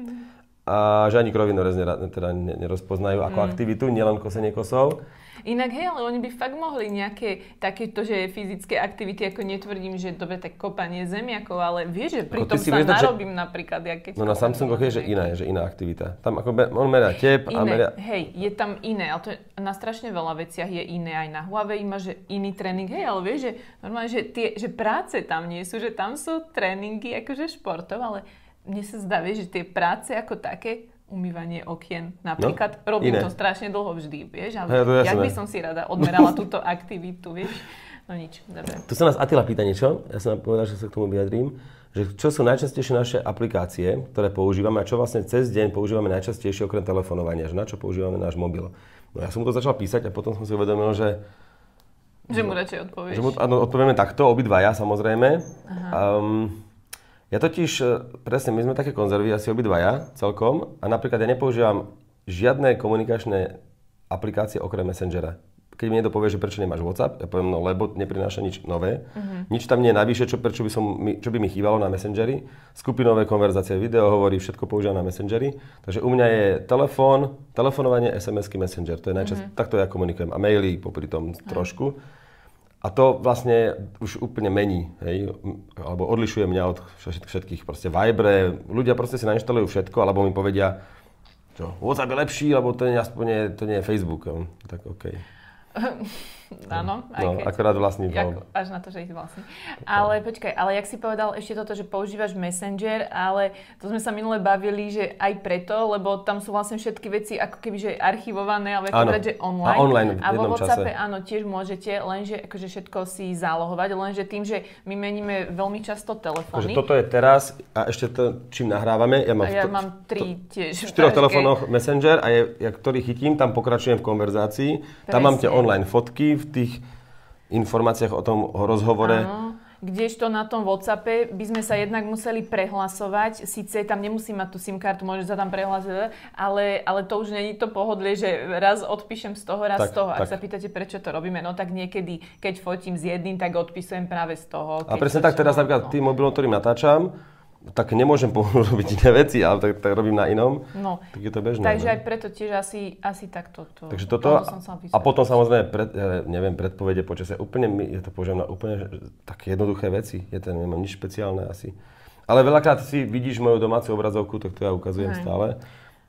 A že ani krovinorez teda nerozpoznajú ako mm. aktivitu, nielen kosenie kosov. Inak hej, ale oni by fakt mohli nejaké takéto, že fyzické aktivity, ako netvrdím, že dobre, tak kopanie zemiakov, ale vieš, že pri tom sa narobím že... napríklad, ja keď... No na Samsungoch je, že iná, že iná aktivita. Tam ako on merá tep a merá... Hej, je tam iné, ale to je, na strašne veľa veciach je iné, aj na Huawei má, že iný tréning, hej, ale vieš, že normálne, že, tie, že práce tam nie sú, že tam sú tréningy akože športov, ale mne sa zdá, vieš, že tie práce ako také, umývanie okien napríklad, no, robím iné. To strašne dlho vždy, vieš, ale ja, jak by som si rada odmerala túto aktivitu, vieš, no nič, dobre. Tu sa nás Attila pýta niečo, ja som povedal, že sa k tomu vyjadrím, že čo sú najčastejšie naše aplikácie, ktoré používame a čo vlastne cez deň používame najčastejšie okrem telefonovania, že na čo používame náš mobil. No ja som mu to začal písať a potom som si uvedomil, že... Že mu radšej odpovieš. Že mu áno, odpovieme takto, obidvaja samozrejme. Um, Ja totiž, presne, my sme také konzervy, asi obidvaja celkom a napríklad ja nepoužívam žiadne komunikačné aplikácie okrem Messengera. Keď mi niekto povie, že prečo nemáš WhatsApp, ja poviem, no lebo neprináša nič nové. Uh-huh. Nič tam nie je navyše, čo, prečo by som, čo by mi chýbalo na Messengeri. Skupinové konverzácie, video hovorí, všetko používam na Messengeri. Takže u mňa je telefón, telefonovanie, es em esky, Messenger. To je najčas, uh-huh. takto ja komunikujem. A maily popri tom uh-huh. trošku. A to vlastne už úplne mení, hej, alebo odlišuje mňa od všetkých, proste Vibre, ľudia proste si nainštalujú všetko, alebo mi povedia, čo, WhatsApp je lepší, lebo to nie, aspoň nie, to nie je Facebook, tak okej. Okay. Áno, aj no, keď. Akorát vlastní. Jak, až na to, že ich vlastní. Ale počkaj, ale jak si povedal ešte toto, že používaš Messenger, ale to sme sa minule bavili, že aj preto, lebo tam sú vlastne všetky veci ako keby, že archivované, ale ako že online. A online v A vo WhatsAppe čase. Áno, tiež môžete, lenže akože všetko si zálohovať, lenže tým, že my meníme veľmi často telefóny. Takže toto je teraz a ešte to, čím nahrávame, ja mám, a ja to, mám tri to, tiež. V štyroch telefónoch Messenger a je, ja, ktorý chytím, tam pokračujem v konverzácii. Presne. Tam mám tie online fotky, v tých informáciách o tom o rozhovore. Áno. Kdežto na tom WhatsAppe by sme sa jednak museli prehlasovať. Sice tam nemusí mať tú SIM kartu, môžeš sa tam prehlasovať, ale, ale to už nie je to pohodlie, že raz odpíšem z toho, raz tak, z toho. Ak tak. sa pýtate, prečo to robíme, no tak niekedy, keď fotím s jedným, tak odpisujem práve z toho. A presne tak teraz napríklad tým mobilom, ktorým natáčam, tak nemôžem robiť iné veci, ale tak, tak robím na inom. No, tak je to bežné. Takže ne? aj preto tiež asi, asi takto. To, takže toto, a potom samozrejme, pred, ja neviem, predpovede počasia, úplne, ja to použijem na úplne také jednoduché veci. Je to, nemám nič špeciálne asi. Ale veľakrát si vidíš moju domácu obrazovku, tak to ja ukazujem Hej. stále.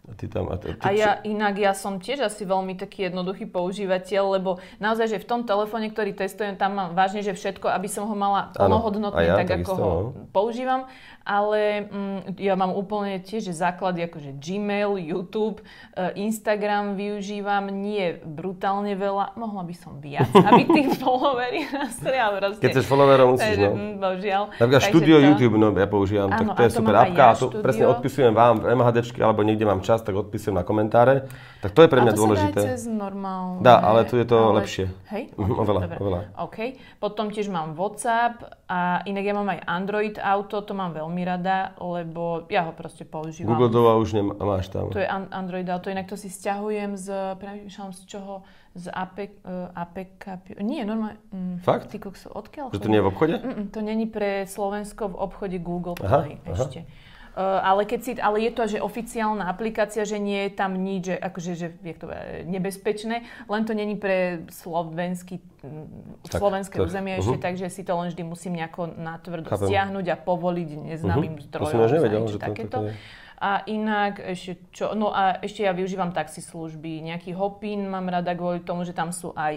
A, ty tam, a, ty, a ja inak, ja som tiež asi veľmi taký jednoduchý používateľ, lebo naozaj, že v tom telefóne, ktorý testujem, tam mám vážne, že všetko, aby som ho mala plnohodnotne, ja, tak ako ho no. používam. Ale mm, ja mám úplne tiež že základy, akože Gmail, YouTube, Instagram využívam, nie brutálne veľa, mohla by som viac, aby tých followery rastli, ale proste. Keď chceš followerov, musíš, takže, no. Božiaľ. Napríklad štúdio to... YouTube, no ja používam, áno, tak to je super appka a to presne odpisujem vám v MHDčke, alebo niekde mám čas, tak odpisujem na komentáre. Tak to je pre mňa dôležité. A to sa dá cez normálne. Dá, ale tu je to ale... lepšie. Hej? Mhm, oveľa, Dobre. oveľa. OK. Potom tiež mám WhatsApp a inak ja mám aj Android Auto, to mám veľmi rada, lebo ja ho proste používam. Google Dova už nemá, máš tam. To je an- Android Auto, inak to si sťahujem z, premýšľam z čoho, z á pé ká. Nie, normálne. Mm, Fakt? Ty kokso, odkiaľ? Že to nie je v obchode? Mm, to není pre Slovensko v obchode Google Aha, Play aha. ešte. Uh, ale, keď si, ale je to, že oficiálna aplikácia, že nie je tam nič, že, akože, že je to nebezpečné, len to není pre slovenský, tak, slovenské tak, územie uh-huh. ešte, takže si to len vždy musím nejako natvrdo Chápem. stiahnuť a povoliť neznámym uh-huh. zdrojom. To som nevedel, že to takéto. je. A inak ešte čo, no a ešte ja využívam taxislužby, nejaký Hopin mám rada kvôli tomu, že tam sú aj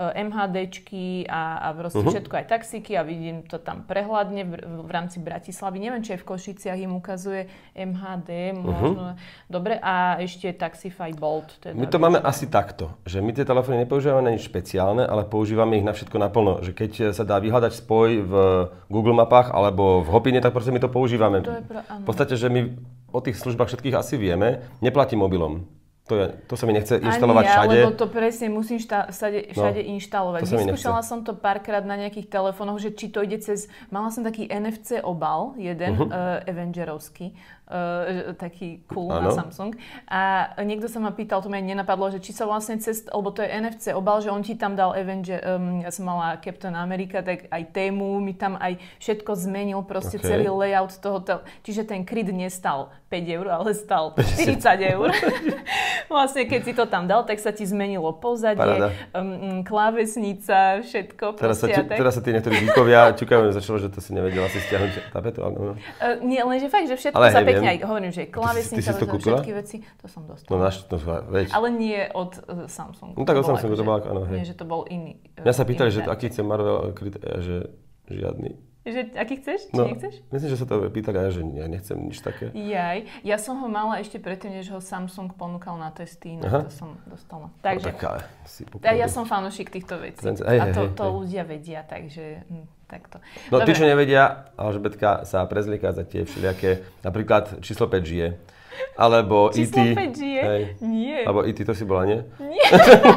MHDčky a, a proste uh-huh. všetko aj taxíky a vidím to tam prehľadne v, v rámci Bratislavy. Neviem, či aj v Košiciach im ukazuje em há dé, možno. Uh-huh. Dobre, a ešte Taxify Bolt. Teda my to máme asi takto, že my tie telefóny nepoužívame na nič špeciálne, ale používame ich na všetko naplno. Že keď sa dá vyhľadať spoj v Google mapách alebo v Hopine, tak proste my to používame. To je pra, áno. V podstate, že my o tých službách všetkých asi vieme, neplatím mobilom. To, je, to sa mi nechce inštalovať Ani ja, všade. lebo to presne musím šta, všade, všade no, inštalovať. Vyskúšala som to párkrát na nejakých telefónoch, že či to ide cez... Mala som taký en ef cé obal, jeden, uh-huh. uh, Avengerovský, uh, taký cool ano. Na Samsung. A niekto sa ma pýtal, to mi nenapadlo, že či sa vlastne cez... Lebo to je en ef cé obal, že on ti tam dal Avenger... Um, ja som mala Captain America, tak aj tému mi tam aj všetko zmenil, proste okay. celý layout toho... Tel- Čiže ten kryt nestal päť eur, ale stal štyridsať eur. Vlastne, keď si to tam dal, tak sa ti zmenilo pozadie, um, klávesnica, všetko. Teraz sa, ťu, teraz sa tí niektorí geekovia ťukajú, začalo, že to si nevedela si stiahnuť tapetu. No. Uh, nie, lenže fakt, že všetko ale sa hej, pekne aj hovorím, že klávesnica, všetky veci, to som dostala. No, naš, no, veď. Ale nie od uh, Samsungu. No tak od Samsungu to bolo ako, áno, hej. Nie, že to bol iný. Uh, Mňa sa pýtali, že to, aký chce Marvel kryt, že žiadny. Že, aký chceš? Či no, nechceš? Myslím, že sa to pýtali aj, že ja nechcem nič také. Jaj, ja som ho mala ešte predtým, než ho Samsung ponúkal na testy, na to som dostala. Takže, no, taká, si ja som fanúšik týchto vecí. Hej, hej, a to, to hej. ľudia vedia, takže hm, takto. No Dobre. tí, čo nevedia, Alžbetka sa prezlieká za tie všelijaké, napríklad číslo päť žije. Alebo číslo í té. päť žije? Hej. Nie. Alebo í té, to si bola, nie? Nie.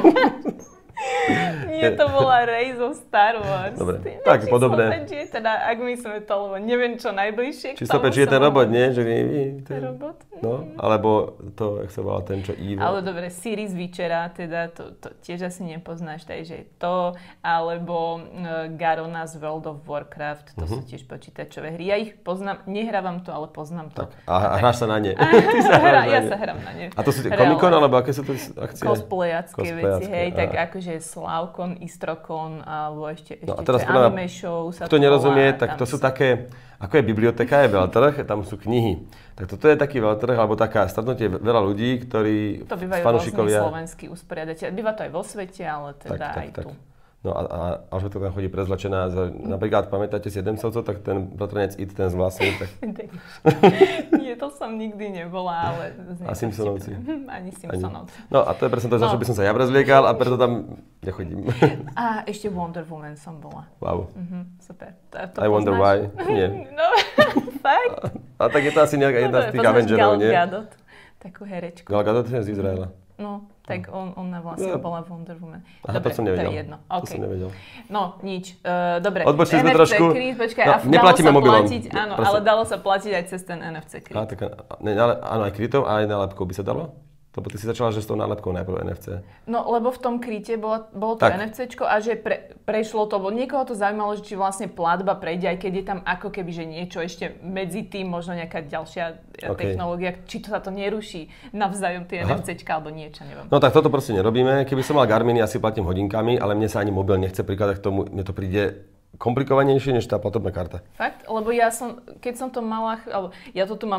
Nie, to bola Rey zo Star Wars. Dobre, Ty, tak podobné. Číslo päť žije, teda ak myslíme to, lebo neviem čo najbližšie k tomu. Číslo päť žije ten robot, nie? Že vy, vy, ten robot? No, alebo to, jak sa volá ten, čo Evil. Ale dobre, Siri z Witchera, teda to, to tiež asi nepoznáš, takže to, alebo uh, Garona z World of Warcraft, to uh-huh. sú tiež počítačové hry. Ja ich poznám, nehrávam to, ale poznám to. Tak, a hráš sa na ne. Ty sa hra, ja sa hrám na ne. A to sú tie Comic-Con, alebo aké sú to akcie? Cosplayacké veci, hej, tak akože Slavkon, Istrokon, alebo ešte, ešte no a teraz anime show sa kto to nerozumie, volá, tak to sú také, ako je biblioteka, je veľtrh, tam sú knihy. Tak toto je taký veľtrh, alebo taká stretnutie veľa ľudí, ktorí to bývajú fanúšikovia... rôzni slovenskí usporiadateľi. Býva to aj vo svete, ale teda tak, tak, aj tak. tu. No a, a Alžbetka tam chodí prezlačená, za, napríklad pamätáte si Adamsovcov, tak ten bratranec It, ten z vlasov, tak... Nie, to som nikdy nebola, ale... A Simpsonovci. Ani Simpsonovci. No a to je presne to, za čo by som sa ja prezliekal a preto tam nechodím. A ešte Wonder Woman som bola. Wow. Mhm, super. To, to I wonder why. Nie. No, fakt? A, a tak je to asi nejaká jedna z tých Avengerov, nie? Gal Gadot, takú herečku. Gal Gadot je z Izraela. No, tak on, ona vlastne no. bola Wonder Woman. Aha, dobre, to som nevedel. To je jedno. Okay. To som nevedel. No, nič. Uh, dobre. Odbočili sme trošku. Kryt, počkaj, no, a neplatíme mobilom. Platiť, áno, Prosím. Ale dalo sa platiť aj cez ten en ef cé kryt. Á, tak, ne, ale, áno, aj krytom a aj nálepkou by sa dalo? Lebo ty si začala, že s tou nálepkou najprv en ef cé. No, lebo v tom kryte bolo, bolo to tak. en ef céčko a že pre, prešlo to, bo niekoho to zaujímalo, že či vlastne platba prejde, aj keď je tam ako keby, že niečo ešte medzi tým, možno nejaká ďalšia okay. technológia, či to sa to neruší navzájom tie Aha. en ef céčka alebo niečo, neviem. No tak toto proste nerobíme. Keby som mal Garminy, asi platím hodinkami, ale mne sa ani mobil nechce prikladať k tomu, mne to príde komplikovanejšie než tá platobná karta. Fakt? Lebo ja som, keď som to mala, alebo ja to tu mám v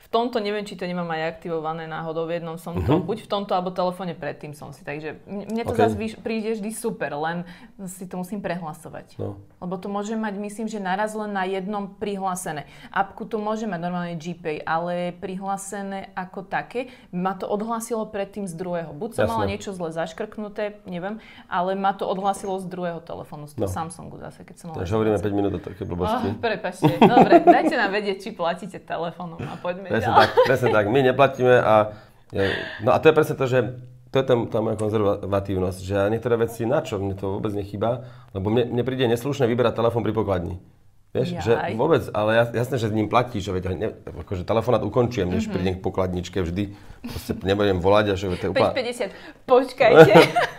v tomto neviem, či to nemám aj aktivované náhodou. V jednom som to, uh-huh. buď v tomto, alebo telefóne predtým som si. Takže mne to okay. zase príde vždy super, len si to musím prehlasovať. No. Lebo to môže mať, myslím, že naraz len na jednom prihlásené. Apku to môže mať normálne GPay, ale prihlásené ako také, ma to odhlásilo predtým z druhého. Buď som Jasne. mala niečo zle zaškrknuté, neviem, ale ma to odhlásilo z druhého telefónu, z toho no. Samsungu zase, keď som mala. Takže hovoríme päť minút o také blbosti. Oh, prepáčte, dobre, dajte nám vedieť, či platíte telefónom a poďme presne ďalej. Tak, presne tak, my neplatíme a no a to je presne to, že to je tá, tá moja konzervatívnosť, že niektoré veci na čo, mne to vôbec nechýba, lebo mne, mne príde neslušné vyberať telefón pri pokladni. Vieš, Jaj. že vôbec, ale jasné, že s ním platíš, že veď, ne, akože telefonát ukončujem, než mm-hmm. prídem k pokladničke vždy, proste nebudem volať a že to je úplne... päť päťdesiat, počkajte.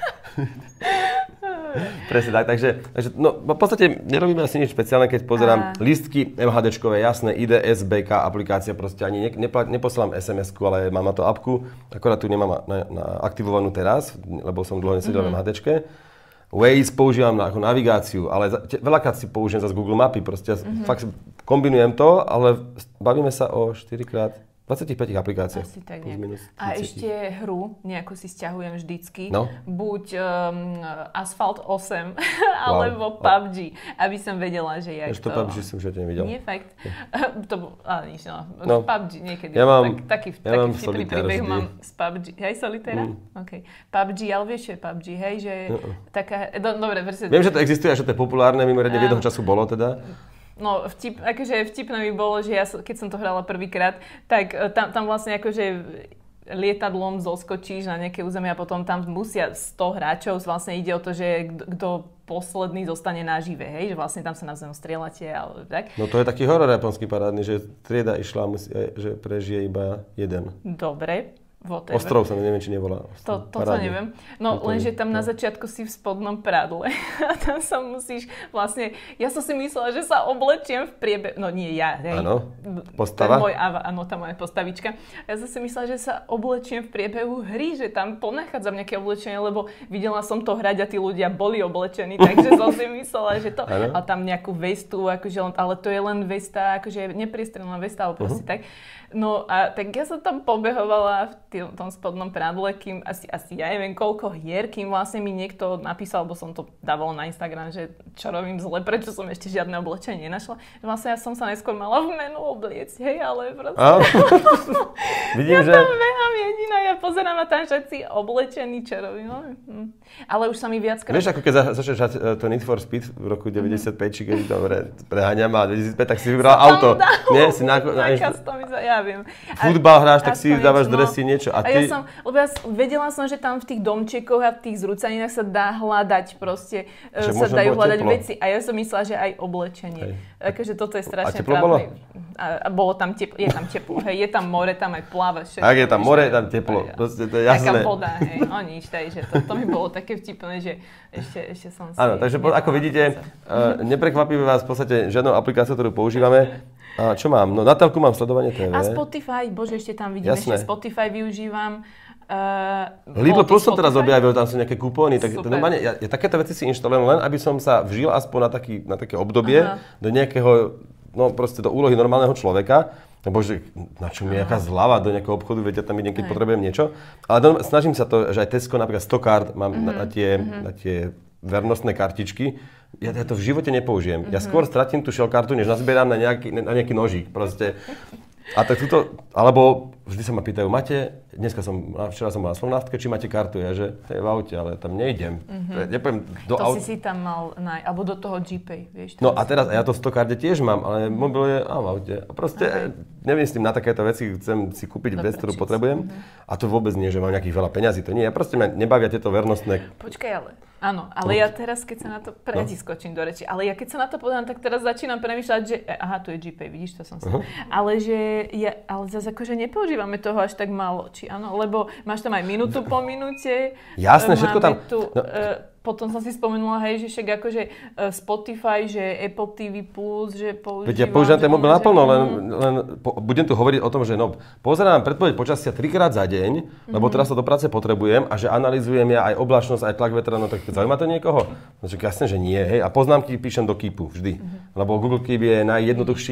Presne tak, takže, takže no, v podstate nerobíme asi nič špeciálne, keď pozerám a... lístky MHDčkové, jasné, í dé es, bé ká, aplikácia, proste ani ne, nepla, neposlám es em esku, ale mám na to apku, akorát tu nemám na, na aktivovanú teraz, lebo som dlho nesedel mm-hmm. v MHDčke. Waze používam na ako navigáciu, ale za, te, veľakrát si použijem zase Google Mapy, proste mm-hmm. fakt kombinujem to, ale bavíme sa o štyrikrát dvadsaťpäť aplikáciách. Asi tak nejak. A ešte hru nejakú si sťahujem vždycky. No? Buď um, Asphalt osem, alebo wow. pé ú bé gé, aby som vedela, že jak Ešte to... pé ú bé gé som žiadne nevidel. Nie, fakt. to, ale nič, no. no. pé ú bé gé niekedy. Ja mám, tak, taký ja taký vtipný príbeh mám z pé ú bé gé. Hej, Solitéra? Mm. OK. pé ú bé gé, ale vieš, čo je pé ú bé gé, hej, že uh-uh. taká... Do, dobre, presne. Viem, že to existuje a že to je populárne, mimoriadne v jednom času bolo teda. No, vtip, akože vtipné by bolo, že ja, keď som to hrala prvýkrát, tak tam, tam vlastne akože lietadlom zoskočíš na nejaké územie a potom tam musia sto hráčov, vlastne ide o to, že kto posledný zostane nažive, hej, že vlastne tam sa navzájom strieľate, ale tak. No to je taký horor japonský parádny, že trieda išla, musí, že prežije iba jeden. Dobre. Whatever. Ostrov sa neviem, či nevolá. To, to sa neviem. No, no lenže tam no. na začiatku si v spodnom prádle a tam sa musíš vlastne... Ja som si myslela, že sa oblečiem v priebehu... No nie ja, hej. Áno, postava. Môj, áno, tá moja postavička. Ja som si myslela, že sa oblečiem v priebehu hry, že tam ponachádzam nejaké oblečenie, lebo videla som to hrať a tí ľudia boli oblečení, takže som si myslela, že to... Ano? A tam nejakú vestu, akože, ale to je len vesta, akože nepriestrelná vesta, ale proste uh-huh. tak. No a tak ja som tam pobehovala v tým, tom spodnom prádle, kým asi, asi ja neviem koľko hier, kým vlastne mi niekto napísal, bo som to dávala na Instagram, že čo robím zle, prečo som ešte žiadne oblečenie nenašla. Vlastne ja som sa najskôr mala v menu obliecť, hej, ale proste... Oh. Vidím, ja že... tam behám jediná, ja pozerám a tam všetci oblečení, čo robím. No, hm. Ale už sa mi viackrát... Vieš, ako keď začneš hrať to Need for Speed v roku deväťdesiatpäť, či keď dobre preháňam a deväťdesiatpäť, tak si vybrala auto. Nie, si na... Ja viem. Futbal hráš, tak si dávaš dresy, niečo. A, ty... a ja som, lebo ja vedela som, že tam v tých domčekoch a v tých zrúcaninách sa dá hľadať proste, že sa dajú hľadať teplo. Veci. A ja som myslela, že aj oblečenie. Takže toto je strašne trápne. A, a bolo tam teplo, je tam teplo, hej, je tam more, tam aj pláva. Všetko, ak je tam more, je tam teplo, proste to je jasné. Taká voda, hej, o nič, takže to, to mi bolo také vtipné, že ešte, ešte som si... Áno, takže po, ako vidíte, uh, neprekvapíme vás v podstate žiadnou aplikáciou, ktorú používame. A čo mám? No na telku mám sledovanie té vé. A Spotify, bože, ešte tam vidím, Jasné. Ešte Spotify využívam. Uh, Lidl Plus som teraz objavil, tam sú nejaké kupóny, tak to normálne, ja, ja takéto veci si inštalujem len, aby som sa vžil aspoň na, taký, na také obdobie, Aha. do nejakého, no proste do úlohy normálneho človeka. No bože, na čo mi je nejaká zľava do nejakého obchodu, veď ja tam idem, keď Aj. potrebujem niečo. Ale do, snažím sa to, že aj Tesco, napríklad sto kart mám mm-hmm. na, na, tie, mm-hmm. na tie vernostné kartičky. Ja, ja to v živote nepoužijem. Mm-hmm. Ja skôr stratím tú shellkartu, než nazbierám na nejaký, na nejaký nožík. Proste. A tak tuto, alebo vždy sa ma pýtajú, máte, dneska som, včera som bol na Slovnaftke, či máte kartu? Ja, že to je v aute, ale tam nejdem. Mm-hmm. Nepoviem do to aut... si si tam mal, naj, alebo do toho GPay, vieš. No a teraz, a ja to v sto karde tiež mám, ale mobil je á, v aute. A proste okay. nemyslím na takéto veci, chcem si kúpiť vec, ktorú potrebujem. Mm-hmm. A to vôbec nie, že mám nejakých veľa peňazí, to nie. Ja proste mňa nebavia tieto vernostné... Počkaj, ale... Áno, ale no. ja teraz, keď sa na to predi no. skočím do reči, ale ja keď sa na to pozerám, tak teraz začínam premýšľať, že aha, tu je GPay, vidíš, to som sa. Uh-huh. Ale že ja, ale zase akože nepoužívame toho až tak málo, či áno, lebo máš tam aj minútu po minúte. Jasné, všetko tam. Tu, no. uh, potom som si spomenula, hej, že však akože uh, Spotify, že Apple té vé Plus, že používam. Veď ja používam ten mobil naplno, len, len po, budem tu hovoriť o tom, že no, pozerám predpoveď počasia trikrát za deň, mm-hmm. lebo teraz sa do práce potrebujem a že analyzujem ja aj oblačnosť, aj tlak vetra, no tak zaujíma to niekoho? No jasne, že nie, hej, a poznámky píšem do Keepu vždy, mm-hmm. lebo Google Keep je najjednoduchší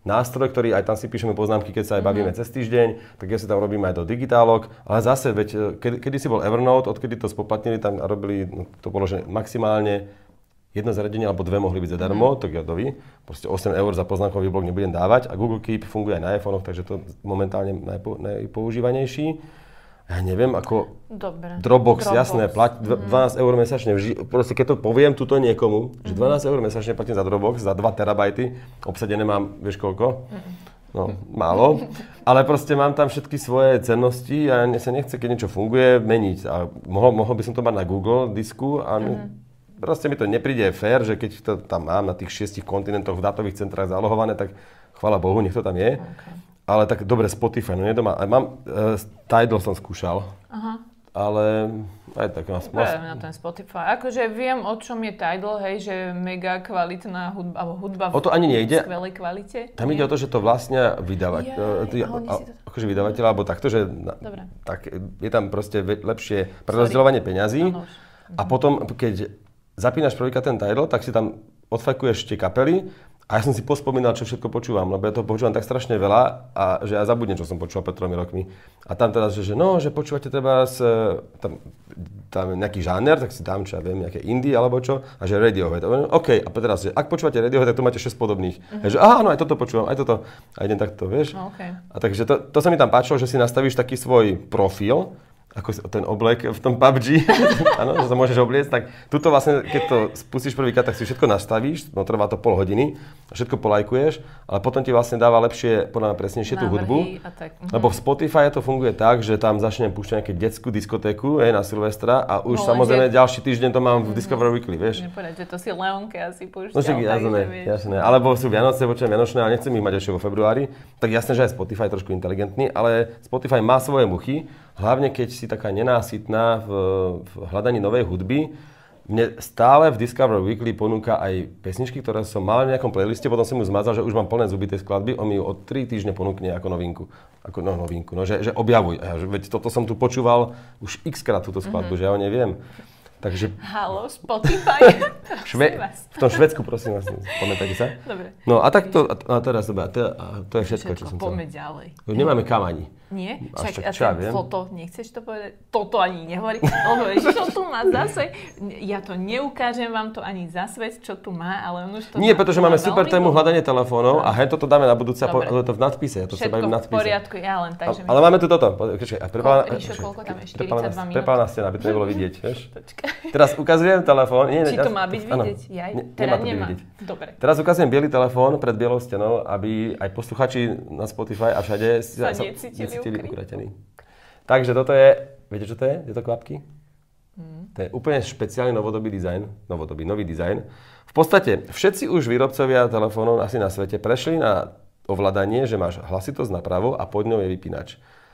nástroj, ktorý aj tam si píšeme poznámky, keď sa aj bavíme mm-hmm. cez týždeň, tak ja si tam robím aj do digitálok, ale zase, veď, kedy, kedy si bol Evernote, odkedy to spoplatnili, tam robili, no, to bolo, že maximálne jedno zariadenie alebo dve mohli byť zadarmo, mm. tak ja dovi. Proste osem eur za poznámkový blok nebudem dávať a Google Keep funguje aj na iPhonech, takže to momentálne najpo, najpoužívanejší. Ja neviem, ako Dobre. Dropbox, Dropbox, jasné, plať dvanásť eur mesačne. Proste keď to poviem tuto niekomu, mm. že dvanásť eur mesačne platím za Dropbox, za dva terabajty, obsadené mám, vieš koľko? Mm. No, málo. Ale proste mám tam všetky svoje cennosti a sa nechce, keď niečo funguje, meniť. A mohol, mohol by som to mať na Google disku a mm. Proste mi to nepríde fér, že keď to tam mám na tých šiestich kontinentoch v dátových centrách zálohované, tak chvála Bohu, nech to tam je. Okay. Ale tak dobre, Spotify, no nie doma. Aj mám, uh, Tidal som skúšal, Aha. ale aj tak mám... Dobre, na ten Spotify. Akože viem, o čom je Tidal, hej, že mega kvalitná hudba, alebo hudba o to ani nejde. V skvelej kvalite. Tam nie? Ide o to, že to vlastne vydávať. Ja, uh, to... Akože vydavateľ, alebo takto, že na, tak je tam proste lepšie prerozdeľovanie peňazí. Ano, a potom, keď zapínaš prvýkrát ten Tidal, tak si tam odfajkuješ tie kapely a ja som si pospomínal, čo všetko počúvam, lebo ja to počúvam tak strašne veľa a že ja zabudnem, čo som počúval pred tromi rokmi. A tam teraz, že, že no, že počúvate treba z, tam, tam nejaký žáner, tak si dám, čo ja viem, nejaké indie alebo čo, a že Radiohead. OK, a teraz, že ak počúvate Radiohead, tak tu máte šesť podobných. Mm-hmm. A že áno, aj toto počúvam, aj toto. A idem takto, vieš. Okay. A takže to, to sa mi tam páčilo, že si nastavíš taký svoj profil, ako ten oblek v tom pé ú gé, áno, že sa môžeš obliecť, tak tuto vlastne, keď to spustíš prvýkrát, tak si všetko nastavíš, no trvá to pol hodiny, všetko polajkuješ, ale potom ti vlastne dáva lepšie, podľa mňa presnejšie tú hudbu, tak, uh-huh. lebo v Spotify to funguje tak, že tam začnem púšťať nejakú detskú diskotéku, hej, na Silvestra a už no, samozrejme že... ďalší týždeň to mám v uh-huh. Discovery Weekly, vieš. Nepovedať, že to si Leonke asi púšťal. No však jasné, jasné, alebo sú Vianoce, počujem Vianočné, ale nechcem ich mať ešte vo februári, tak jasné, že aj Spotify je trošku inteligentný, ale Spotify má svoje muchy. Hlavne keď si taká nenásytná v, v hľadaní novej hudby. Mne stále v Discover Weekly ponúka aj pesničky, ktoré som mal v nejakom playliste, potom som ju zmazal, že už mám plné zuby tej skladby, on mi ju o tri týždne ponúkne ako novinku. Ako no, novinku, no, že, že objavuj. Ja, že, veď toto som tu počúval už x-krát túto skladbu, mm-hmm. že ja ho neviem. Takže... Halo, Spotify. Šve... V tom Švédsku, prosím vás, pamätajte sa. Dobre. No a tak to, a teraz, dobre, to, to je všetko, čo som chcel. Poďme ďalej. Nemáme kam ani. Nie? Čak, a ten foto, nechceš to povedať? Toto ani nehovorí. Lebo čo tu má zase? Ja to neukážem vám to ani za svet, čo tu má, ale on už to... Nie, pretože máme super tému hľadanie telefónov a hej, toto dáme na budúce, ale to v nadpise. Ja to všetko v poriadku, ja len tak, že... Ale máme tu toto. Počkaj, a prepálená... Ríšo, koľko tam je? štyridsaťdva minút. Prepálená stena, aby to nebolo vidieť, vieš? Teraz ukazujem telefón. Či to má byť vidieť? Jaj, teda nemá. Dobre. Teraz ukazujem biely telefón pred bielou stenou, aby aj posluchači na Spotify a všade sa necítili ukratení. Takže toto je, viete čo to je, tieto kvapky? Mm. To je úplne špeciálny novodobý dizajn, novodobý, nový dizajn. V podstate všetci už výrobcovia telefónov asi na svete prešli na ovládanie, že máš hlasitosť napravo a pod ňou je vypínač.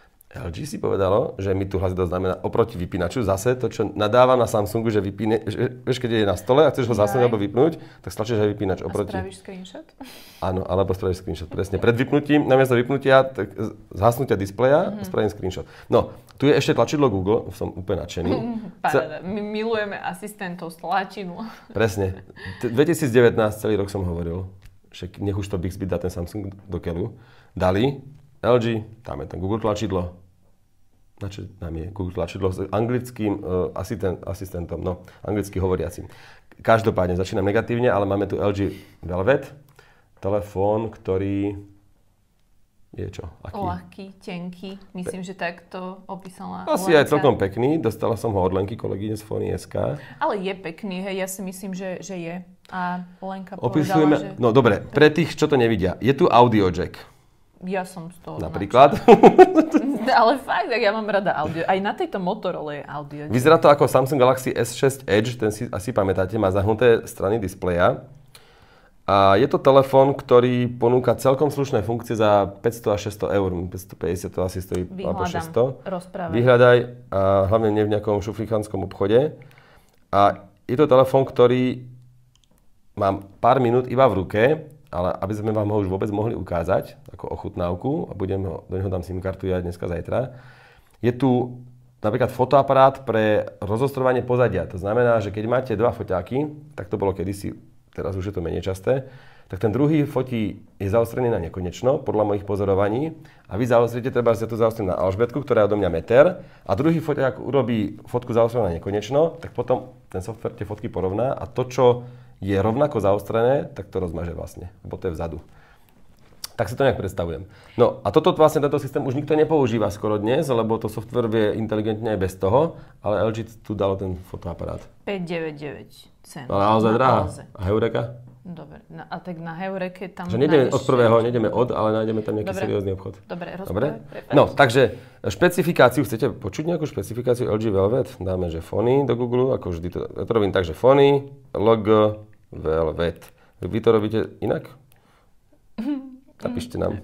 el gé si povedalo, že mi tu hlasitosť znamená oproti vypínaču zase to, čo nadáva na Samsungu, že vypíne, že, vieš, keď je na stole a chceš ho zasnúť alebo vypnúť, tak stlačíš aj vypínač oproti. A spravíš screenshot? Áno, alebo spravíš screenshot, presne. Pred vypnutím, namiesto vypnutia, tak zhasnutia displeja, mm-hmm. spravím screenshot. No, tu je ešte tlačidlo Google, som úplne nadšený. Paráda, my milujeme asistentov s tlačidlom. Presne. dvetisícdevätnásť celý rok som hovoril, že nech už to Bixby dá ten Samsung do keľu. Dali el gé, tam je ten Google tlačidlo. Znači, nám je Google tlačidlo s anglickým uh, asistent, asistentom, no, anglicky hovoriacim. Každopádne, začínam negatívne, ale máme tu el gé Velvet, telefón, ktorý je čo? Aký? Ľahký, tenký, myslím, Pe- že tak to opísala Asi Lenka. Aj celkom pekný, dostala som ho od Lenky, kolegyne z Fony bodka es ká. Ale je pekný, hej, ja si myslím, že, že je. A Lenka Opisujeme, povedala, že... No dobre, pre tých, čo to nevidia, je tu audio jack. Ja som z toho napríklad. Ale fakt, ja mám rada audio. Aj na tejto Motorola je audio. Vyzerá to ako Samsung Galaxy es šesť Edge, ten si asi pamätáte, má zahnuté strany displeja. A je to telefón, ktorý ponúka celkom slušné funkcie za päťsto až šesťsto eur. päťstopäťdesiat to asi stojí, alebo šesťsto. Rozprávať. Vyhľadaj, a hlavne nie v nejakom šuflíkanskom obchode. A je to telefón, ktorý mám pár minút iba v ruke, ale aby sme vám ho už vôbec mohli ukázať ako ochutnávku, a budem ho, do neho dám SIM kartu ja dneska, zajtra, je tu napríklad fotoaparát pre rozostrovanie pozadia. To znamená, že keď máte dva foťáky, tak to bolo kedysi, teraz už je to menej časté, tak ten druhý fotí je zaostrený na nekonečno, podľa mojich pozorovaní. A vy zaostríte, treba si to zaostriť na Alžbetku, ktorá je odo mňa meter. A druhý foťák urobí fotku zaostrenú na nekonečno, tak potom ten software tie fotky porovná a to, čo je rovnako zaostrené, tak to rozmaže vlastne, lebo to je vzadu. Tak si to nejak predstavujem. No a toto vlastne, tento systém už nikto nepoužíva skoro dnes, lebo to software vie inteligentne aj bez toho, ale el gé tu dalo ten fotoaparát. päť deväťdesiatdeväť cen. Ale naozaj drahá. A Heureka? Dobre, na, a tak na Heureke tam... Že nejdeme od prvého, nejdeme od, ale nájdeme tam nejaký Dobre. seriózny obchod. Dobre, Dobre? No, takže špecifikáciu, chcete počuť nejakú špecifikáciu el gé Velvet? Dáme, že Fony do Google, ako vždy to, ja to robím tak, že Fony, logo, Velvet. Vy to robíte inak? Napíšte nám.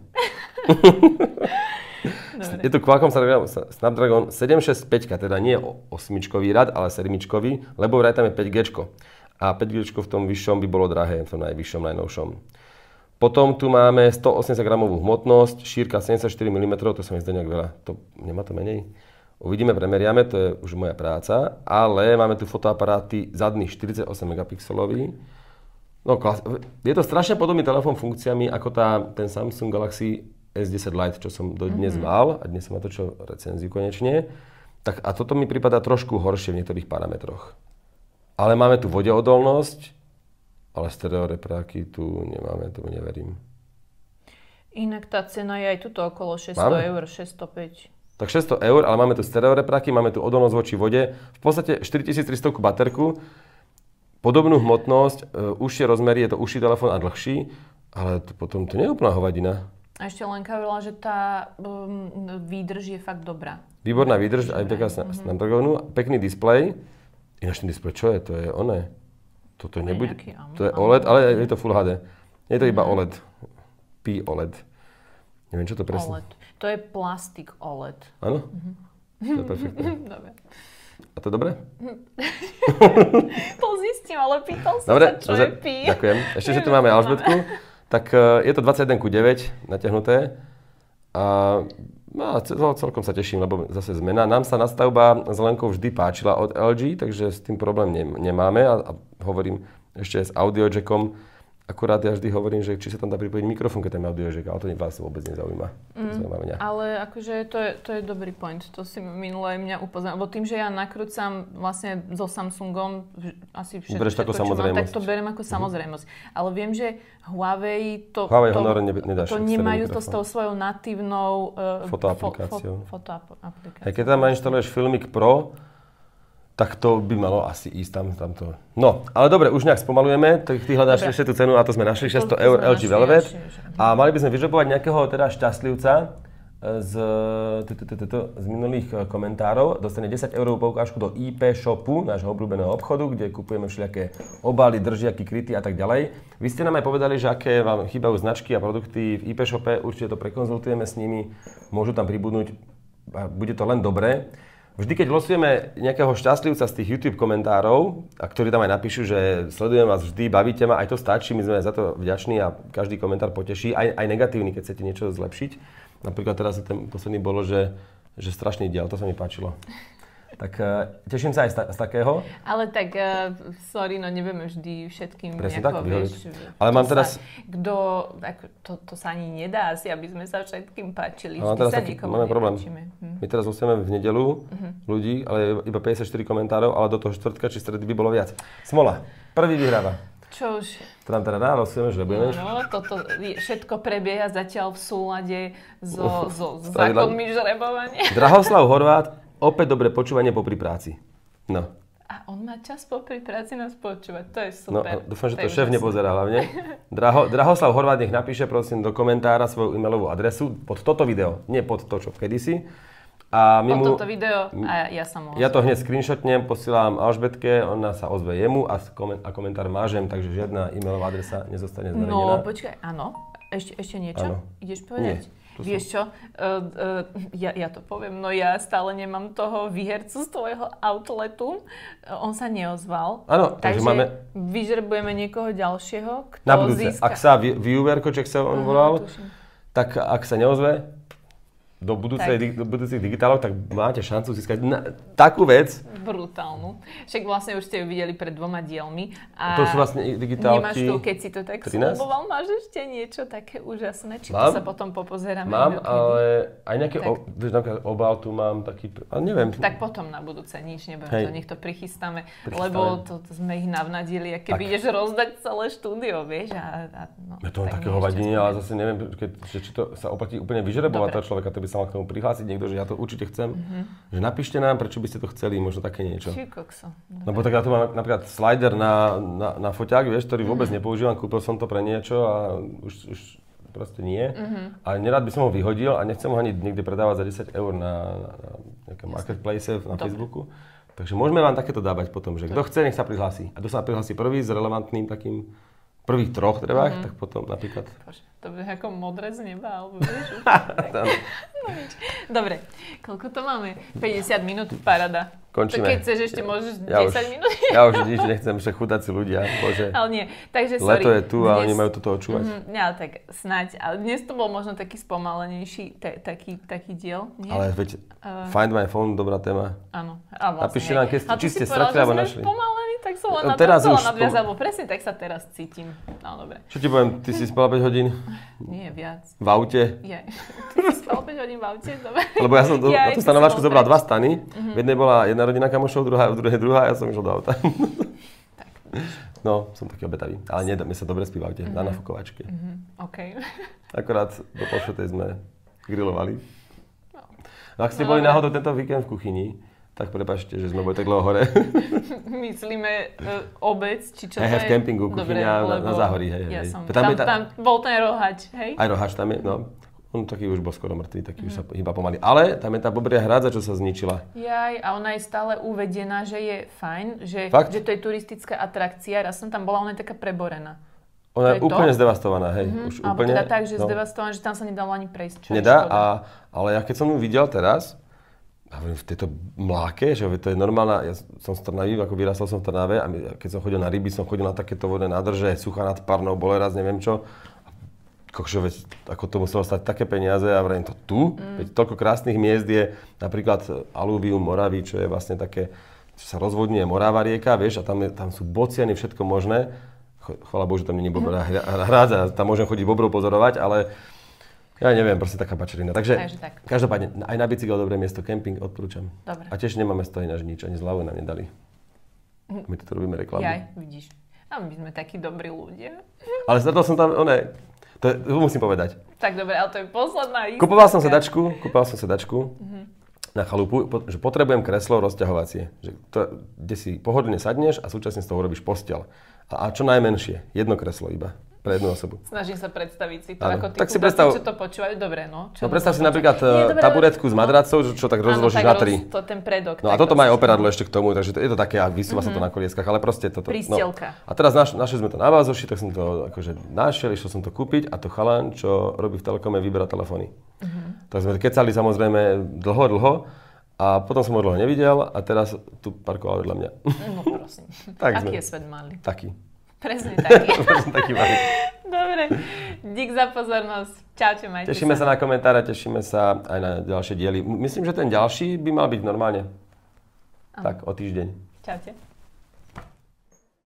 Je tu Qualcomm Snapdragon sedemstošesťdesiatpäť, teda nie osmičkový rad, ale sedmičkový, lebo vraj tam je päť gé. A päť gé v tom vyššom by bolo drahé, v tom najvyššom, najnovšom. Potom tu máme stoosemdesiat gramovú hmotnosť, šírka sedemdesiatštyri milimetrov, to sa mi zdá nejak veľa. To, nemá to menej? Uvidíme, premeriame, to je už moja práca. Ale máme tu fotoaparáty zadný štyridsaťosem megapixelový. No, je to strašne podobný telefón funkciami ako tá, ten Samsung Galaxy es desať Lite, čo som do dnes mm-hmm. mal. A dnes som natočil recenziu konečne. Tak, a toto mi prípada trošku horšie v niektorých parametroch. Ale máme tu vodeodolnosť, ale stereorepráky tu nemáme, tomu neverím. Inak tá cena je aj tuto okolo šesťsto eur, šesťstopäť. Tak šesťsto eur, ale máme tu stereorepráky, máme tu odolnosť voči vode. V podstate štyritisíctristo baterku, podobnú hmotnosť, uh, užšie rozmery, je to užší telefón a dlhší, ale to, potom to nie je úplná hovadina. A ešte Lenka hovorila, že tá um, výdrž je fakt dobrá. Výborná výdrž, aj taká mm-hmm. Snapdragonu, pekný displej. Ináč ten displej, čo je? To je oné. Toto nebude... To je ó el é dé, ale je to Full há dé. Je to iba ó el é dé. P ó el é dé. Neviem, čo to presne. ó el é dé. To je plastik ó el é dé. Áno? Mm-hmm. To je perfektné. Dobre. A to je dobré? To zistím, ale pýtal som dobre, sa, čo je P. Ďakujem. Ešte, že tu máme Alžbetku. Tak je to dvadsaťjeden ku deväť natiahnuté. A no, celkom sa teším, lebo zase zmena. Nám sa nastavba s Lenkou vždy páčila od el gé, takže s tým problém nemáme. A, a hovorím ešte s audio jackom. Akurát ja vždy hovorím, že či sa tam dá pripojiť mikrofón, keď tam je audio jack, ale to vás vôbec nezaujíma. Mm, ale akože to je, to je dobrý point. To si minule mňa upozoril. Lebo tým, že ja nakrúcam vlastne so Samsungom asi všetko, všetko čo mám, tak to beriem ako samozrejmosť. Mm-hmm. Ale viem, že Huawei to, Huawei to, nedáš, to nemajú to s tou svojou natívnou uh, fotoaplikáciou. Fo, fotoaplikáciou. Hej, keď tam inštaluješ Filmic Pro, tak to by malo asi ísť tam, tam to. No, ale dobre, už nejak spomalujeme, tak ty hľadáš dobre. Ešte tú cenu a to sme našli, šesťsto eur el gé Velvet. A mali by sme vyžrebovať nejakého teda šťastlivca z, z minulých komentárov. Dostane desať eurovú poukážku do í pé shopu, nášho obľúbeného obchodu, kde kupujeme všelijaké obaly, držiaky, kryty a tak ďalej. Vy ste nám aj povedali, že aké vám chýbajú značky a produkty v í pé shope, určite to prekonzultujeme s nimi, môžu tam pribudnúť a bude to len dobré. Vždy, keď losujeme nejakého šťastlivca z tých YouTube komentárov, a ktorí tam aj napíšu, že sledujem vás vždy, bavíte ma, aj to stačí, my sme za to vďační a každý komentár poteší, aj, aj negatívny, keď chcete niečo zlepšiť. Napríklad teraz ten posledný bolo, že, že strašný diel, to sa mi páčilo. Tak uh, teším sa aj z, ta, z takého. Ale tak, uh, sorry, no nevieme vždy všetkým presne nejako, tak, vieš. Ale mám teraz... Sa, kto, ako, to, to sa ani nedá asi, aby sme sa všetkým páčili. Vždy sa taký, nikomu máme problém. Hm. My teraz losujeme v nedeľu uh-huh. ľudí, ale iba päťdesiatštyri komentárov, ale do toho štvrtka či stredy by bolo viac. Smola, prvý vyhráva. Čo už? To nám teda dá, losujeme, že budeme. No, toto všetko prebieha zatiaľ v súlade so, so zákonmi žrebovania. Drahoslav Horvát, opäť dobré počúvanie popri práci. No. A on má čas popri práci nás počúvať, to je No, super. dúfam, že to šéf nepozerá hlavne. Draho, Drahoslav Horvát nech napíše prosím do komentára svoju e-mailovú adresu pod toto video, nie pod to, čo kedysi. A my pod mu, toto video a ja sa mu Ja to hneď screenshotnem, posielam Alžbetke, ona sa ozve jemu a, a komentár mážem, takže žiadna e-mailová adresa nezostane zverejnená. No, počkaj, áno. Ešte, ešte niečo? Áno. Ideš povedať? Nie. Vieš čo, uh, uh, ja, ja to poviem, no ja stále nemám toho výhercu z tvojho outletu. Uh, on sa neozval. Áno, takže, takže máme... vyžrebujeme niekoho ďalšieho, kto na budúce. získa... Ak sa viewer, koček sa on volal, tuším. tak ak sa neozve, do, budúcej, di, do budúcich digitálov, tak máte šancu získať na, takú vec. Brutálnu. Však vlastne už ste ju videli pred dvoma dielmi. A to sú vlastne digitálky. Nemáš tu, keď si to tak trinásť? sľuboval, máš ešte niečo také úžasné? Či mám, to sa potom popozeráme? Mám, ale aj nejaké, o, vieš, napríklad obal tu mám taký, ale neviem. Tak potom na budúce nič nebudem, to nech to prichystáme, prichystáme. Lebo to, to sme ich navnadili, a keby ideš rozdať celé štúdio, vieš. A, a, no, ja to mám také hovadiny, ale zase neviem, keď, či to sa oplatí úplne vyžrebovať toho človeka, to by sa mal k tomu prihlásiť niekto, že ja to určite chcem. Mm-hmm. Že napíšte nám, prečo by ste to chceli, možno také niečo. Či kokso. No bo tak ja tu mám napríklad slider na, na, na foťák, vieš, ktorý vôbec mm-hmm. nepoužívam, kúpil som to pre niečo a už, už proste nie. Mm-hmm. Ale nerád by som ho vyhodil a nechcem ho ani niekde predávať za desať eur na, na, na nejaké marketplace na Dobre. Facebooku. Takže môžeme vám takéto dávať potom, že kto chce, nech sa prihlási. A kto sa prihlási prvý s relevantným takým prvých troch trebách, mm-hmm. tak potom napríklad... Bože, to bude ako modré z neba, alebo vieš? No nič. Dobre, koľko to máme? päťdesiat minút, parada. Končíme. To keď chceš, ešte môžeš ja desať už, minút. Ja už nič nechcem, však chudáci ľudia, bože. Ale nie, takže sorry. Leto je tu a dnes, oni majú toto očúvať. Mm, ja, tak snáď, ale dnes to bol možno taký spomalenejší, te, taký, taký diel, nie? Ale veď, uh, Find My Phone, dobrá téma. Áno, a vlastne. Napíšte nám, keď, či ste stratili alebo našli. Spomalený, tak som len na teraz to už nadviazal, lebo presne tak sa teraz cítim. No, dobre. Čo ti poviem, ty si spala päť hodín? Nie, viac. V aute? Je. Ty si spal päť hodín v aute? Dobre. Lebo ja som do, ja, na tú stanovačku zobral dva stany. Mm-hmm. V jednej bola jedna rodina kamošov, druhá, v druhej druhá a ja som išiel do auta. Tak. No, som taký obetavý. Ale nie, my sa dobre spí v aute, mm-hmm. na nafukovačke. Mm-hmm. OK. Akorát do polšetej sme grilovali. No. No, ak ste no, boli náhodou tento víkend v kuchyni, tak prepáčte, že sme boli tak dlho hore. Myslíme uh, obec, či čo hey, to je? V kempingu, kuchyňa na, na Záhorí. Hej, ja hej. Som, tam, tam, tam bol ten rohač, hej? Aj rohač tam je, no. On taký už bol skoro mŕtvý, taký mm. už sa hýba pomaly. Ale tam je tá Bobria hrádza, čo sa zničila. Jaj, a ona je stále uvedená, že je fajn, že, že to je turistická atrakcia. Raz som tam bola, ona je taká preborená. Ona je, je úplne to? zdevastovaná, hej. Mm-hmm. Už Alebo úplne, teda tak, že no. zdevastovaná, že tam sa nedalo ani prejsť. Čo Nedá, a, ale ja keď som ju videl teraz, v tejto mláke, že to je normálna, ja som z Trnavy, ako vyrastal som v Trnave a keď som chodil na ryby, som chodil na takéto vodné nádrže, Suchá nad Parnou, Boleraz, neviem čo. Kokšo, veď, ako to muselo stať také peniaze a vrajím to tu, mm. veď toľko krásnych miest je, napríklad Alúvium Moravy, čo je vlastne také, čo sa rozvodňuje Morava rieka, vieš, a tam, je, tam sú bociany, všetko možné. Chvála Bohu, že tam nie je bobrová hrádza, tam môžem chodiť bobrov pozorovať, ale ja neviem, proste taká pačerina. Takže, Takže tak. Každopádne, aj na bicykel dobré miesto, kemping odporúčam. Dobre. A tiež nemáme z toho ináč nič, ani zľavu nám nedali. My to robíme reklamu. Jaj, vidíš. A my sme takí dobrí ľudia. Ale stretol som tam, one, to, je, to musím povedať. Tak dobre, ale to je posledná istka. Kupoval som sedačku, kupoval som sedačku mm-hmm. na chalupu, že potrebujem kreslo rozťahovacie. Že to, kde si pohodlne sadneš a súčasne z toho robíš posteľ. A, a čo najmenšie, jedno kreslo iba. Pre jednu osobu. Snažím sa predstaviť si to, ano. ako tí tak chudáci, predstav... čo to počúvajú. Dobre, no. Čo no predstav si napríklad Nie, taburetku s madracou, čo, čo tak rozložíš na tri. To ten predok. No a toto má aj operadlo ešte k tomu, takže to, je to také, a vysúva mm-hmm. sa to na kolieskach, ale proste toto. Prístielka. No. A teraz naš, našli sme to na Vázoši, tak som to akože našiel, išiel som to kúpiť a to chalan, čo robí v Telekome, vyberá telefóny. Mm-hmm. Tak sme kecali samozrejme dlho, dlho. A potom som ho dlho nevidel a teraz tu parkoval vedľa mňa. No prosím. tak Aký sme. je svet malý? Taký. Presne taký. Presne taký malý. Dobre, dík za pozornosť. Čaute, majte Tešíme sa. sa na komentáre, tešíme sa aj na ďalšie diely. Myslím, že ten ďalší by mal byť normálne. Aha. Tak, o týždeň. Čaute.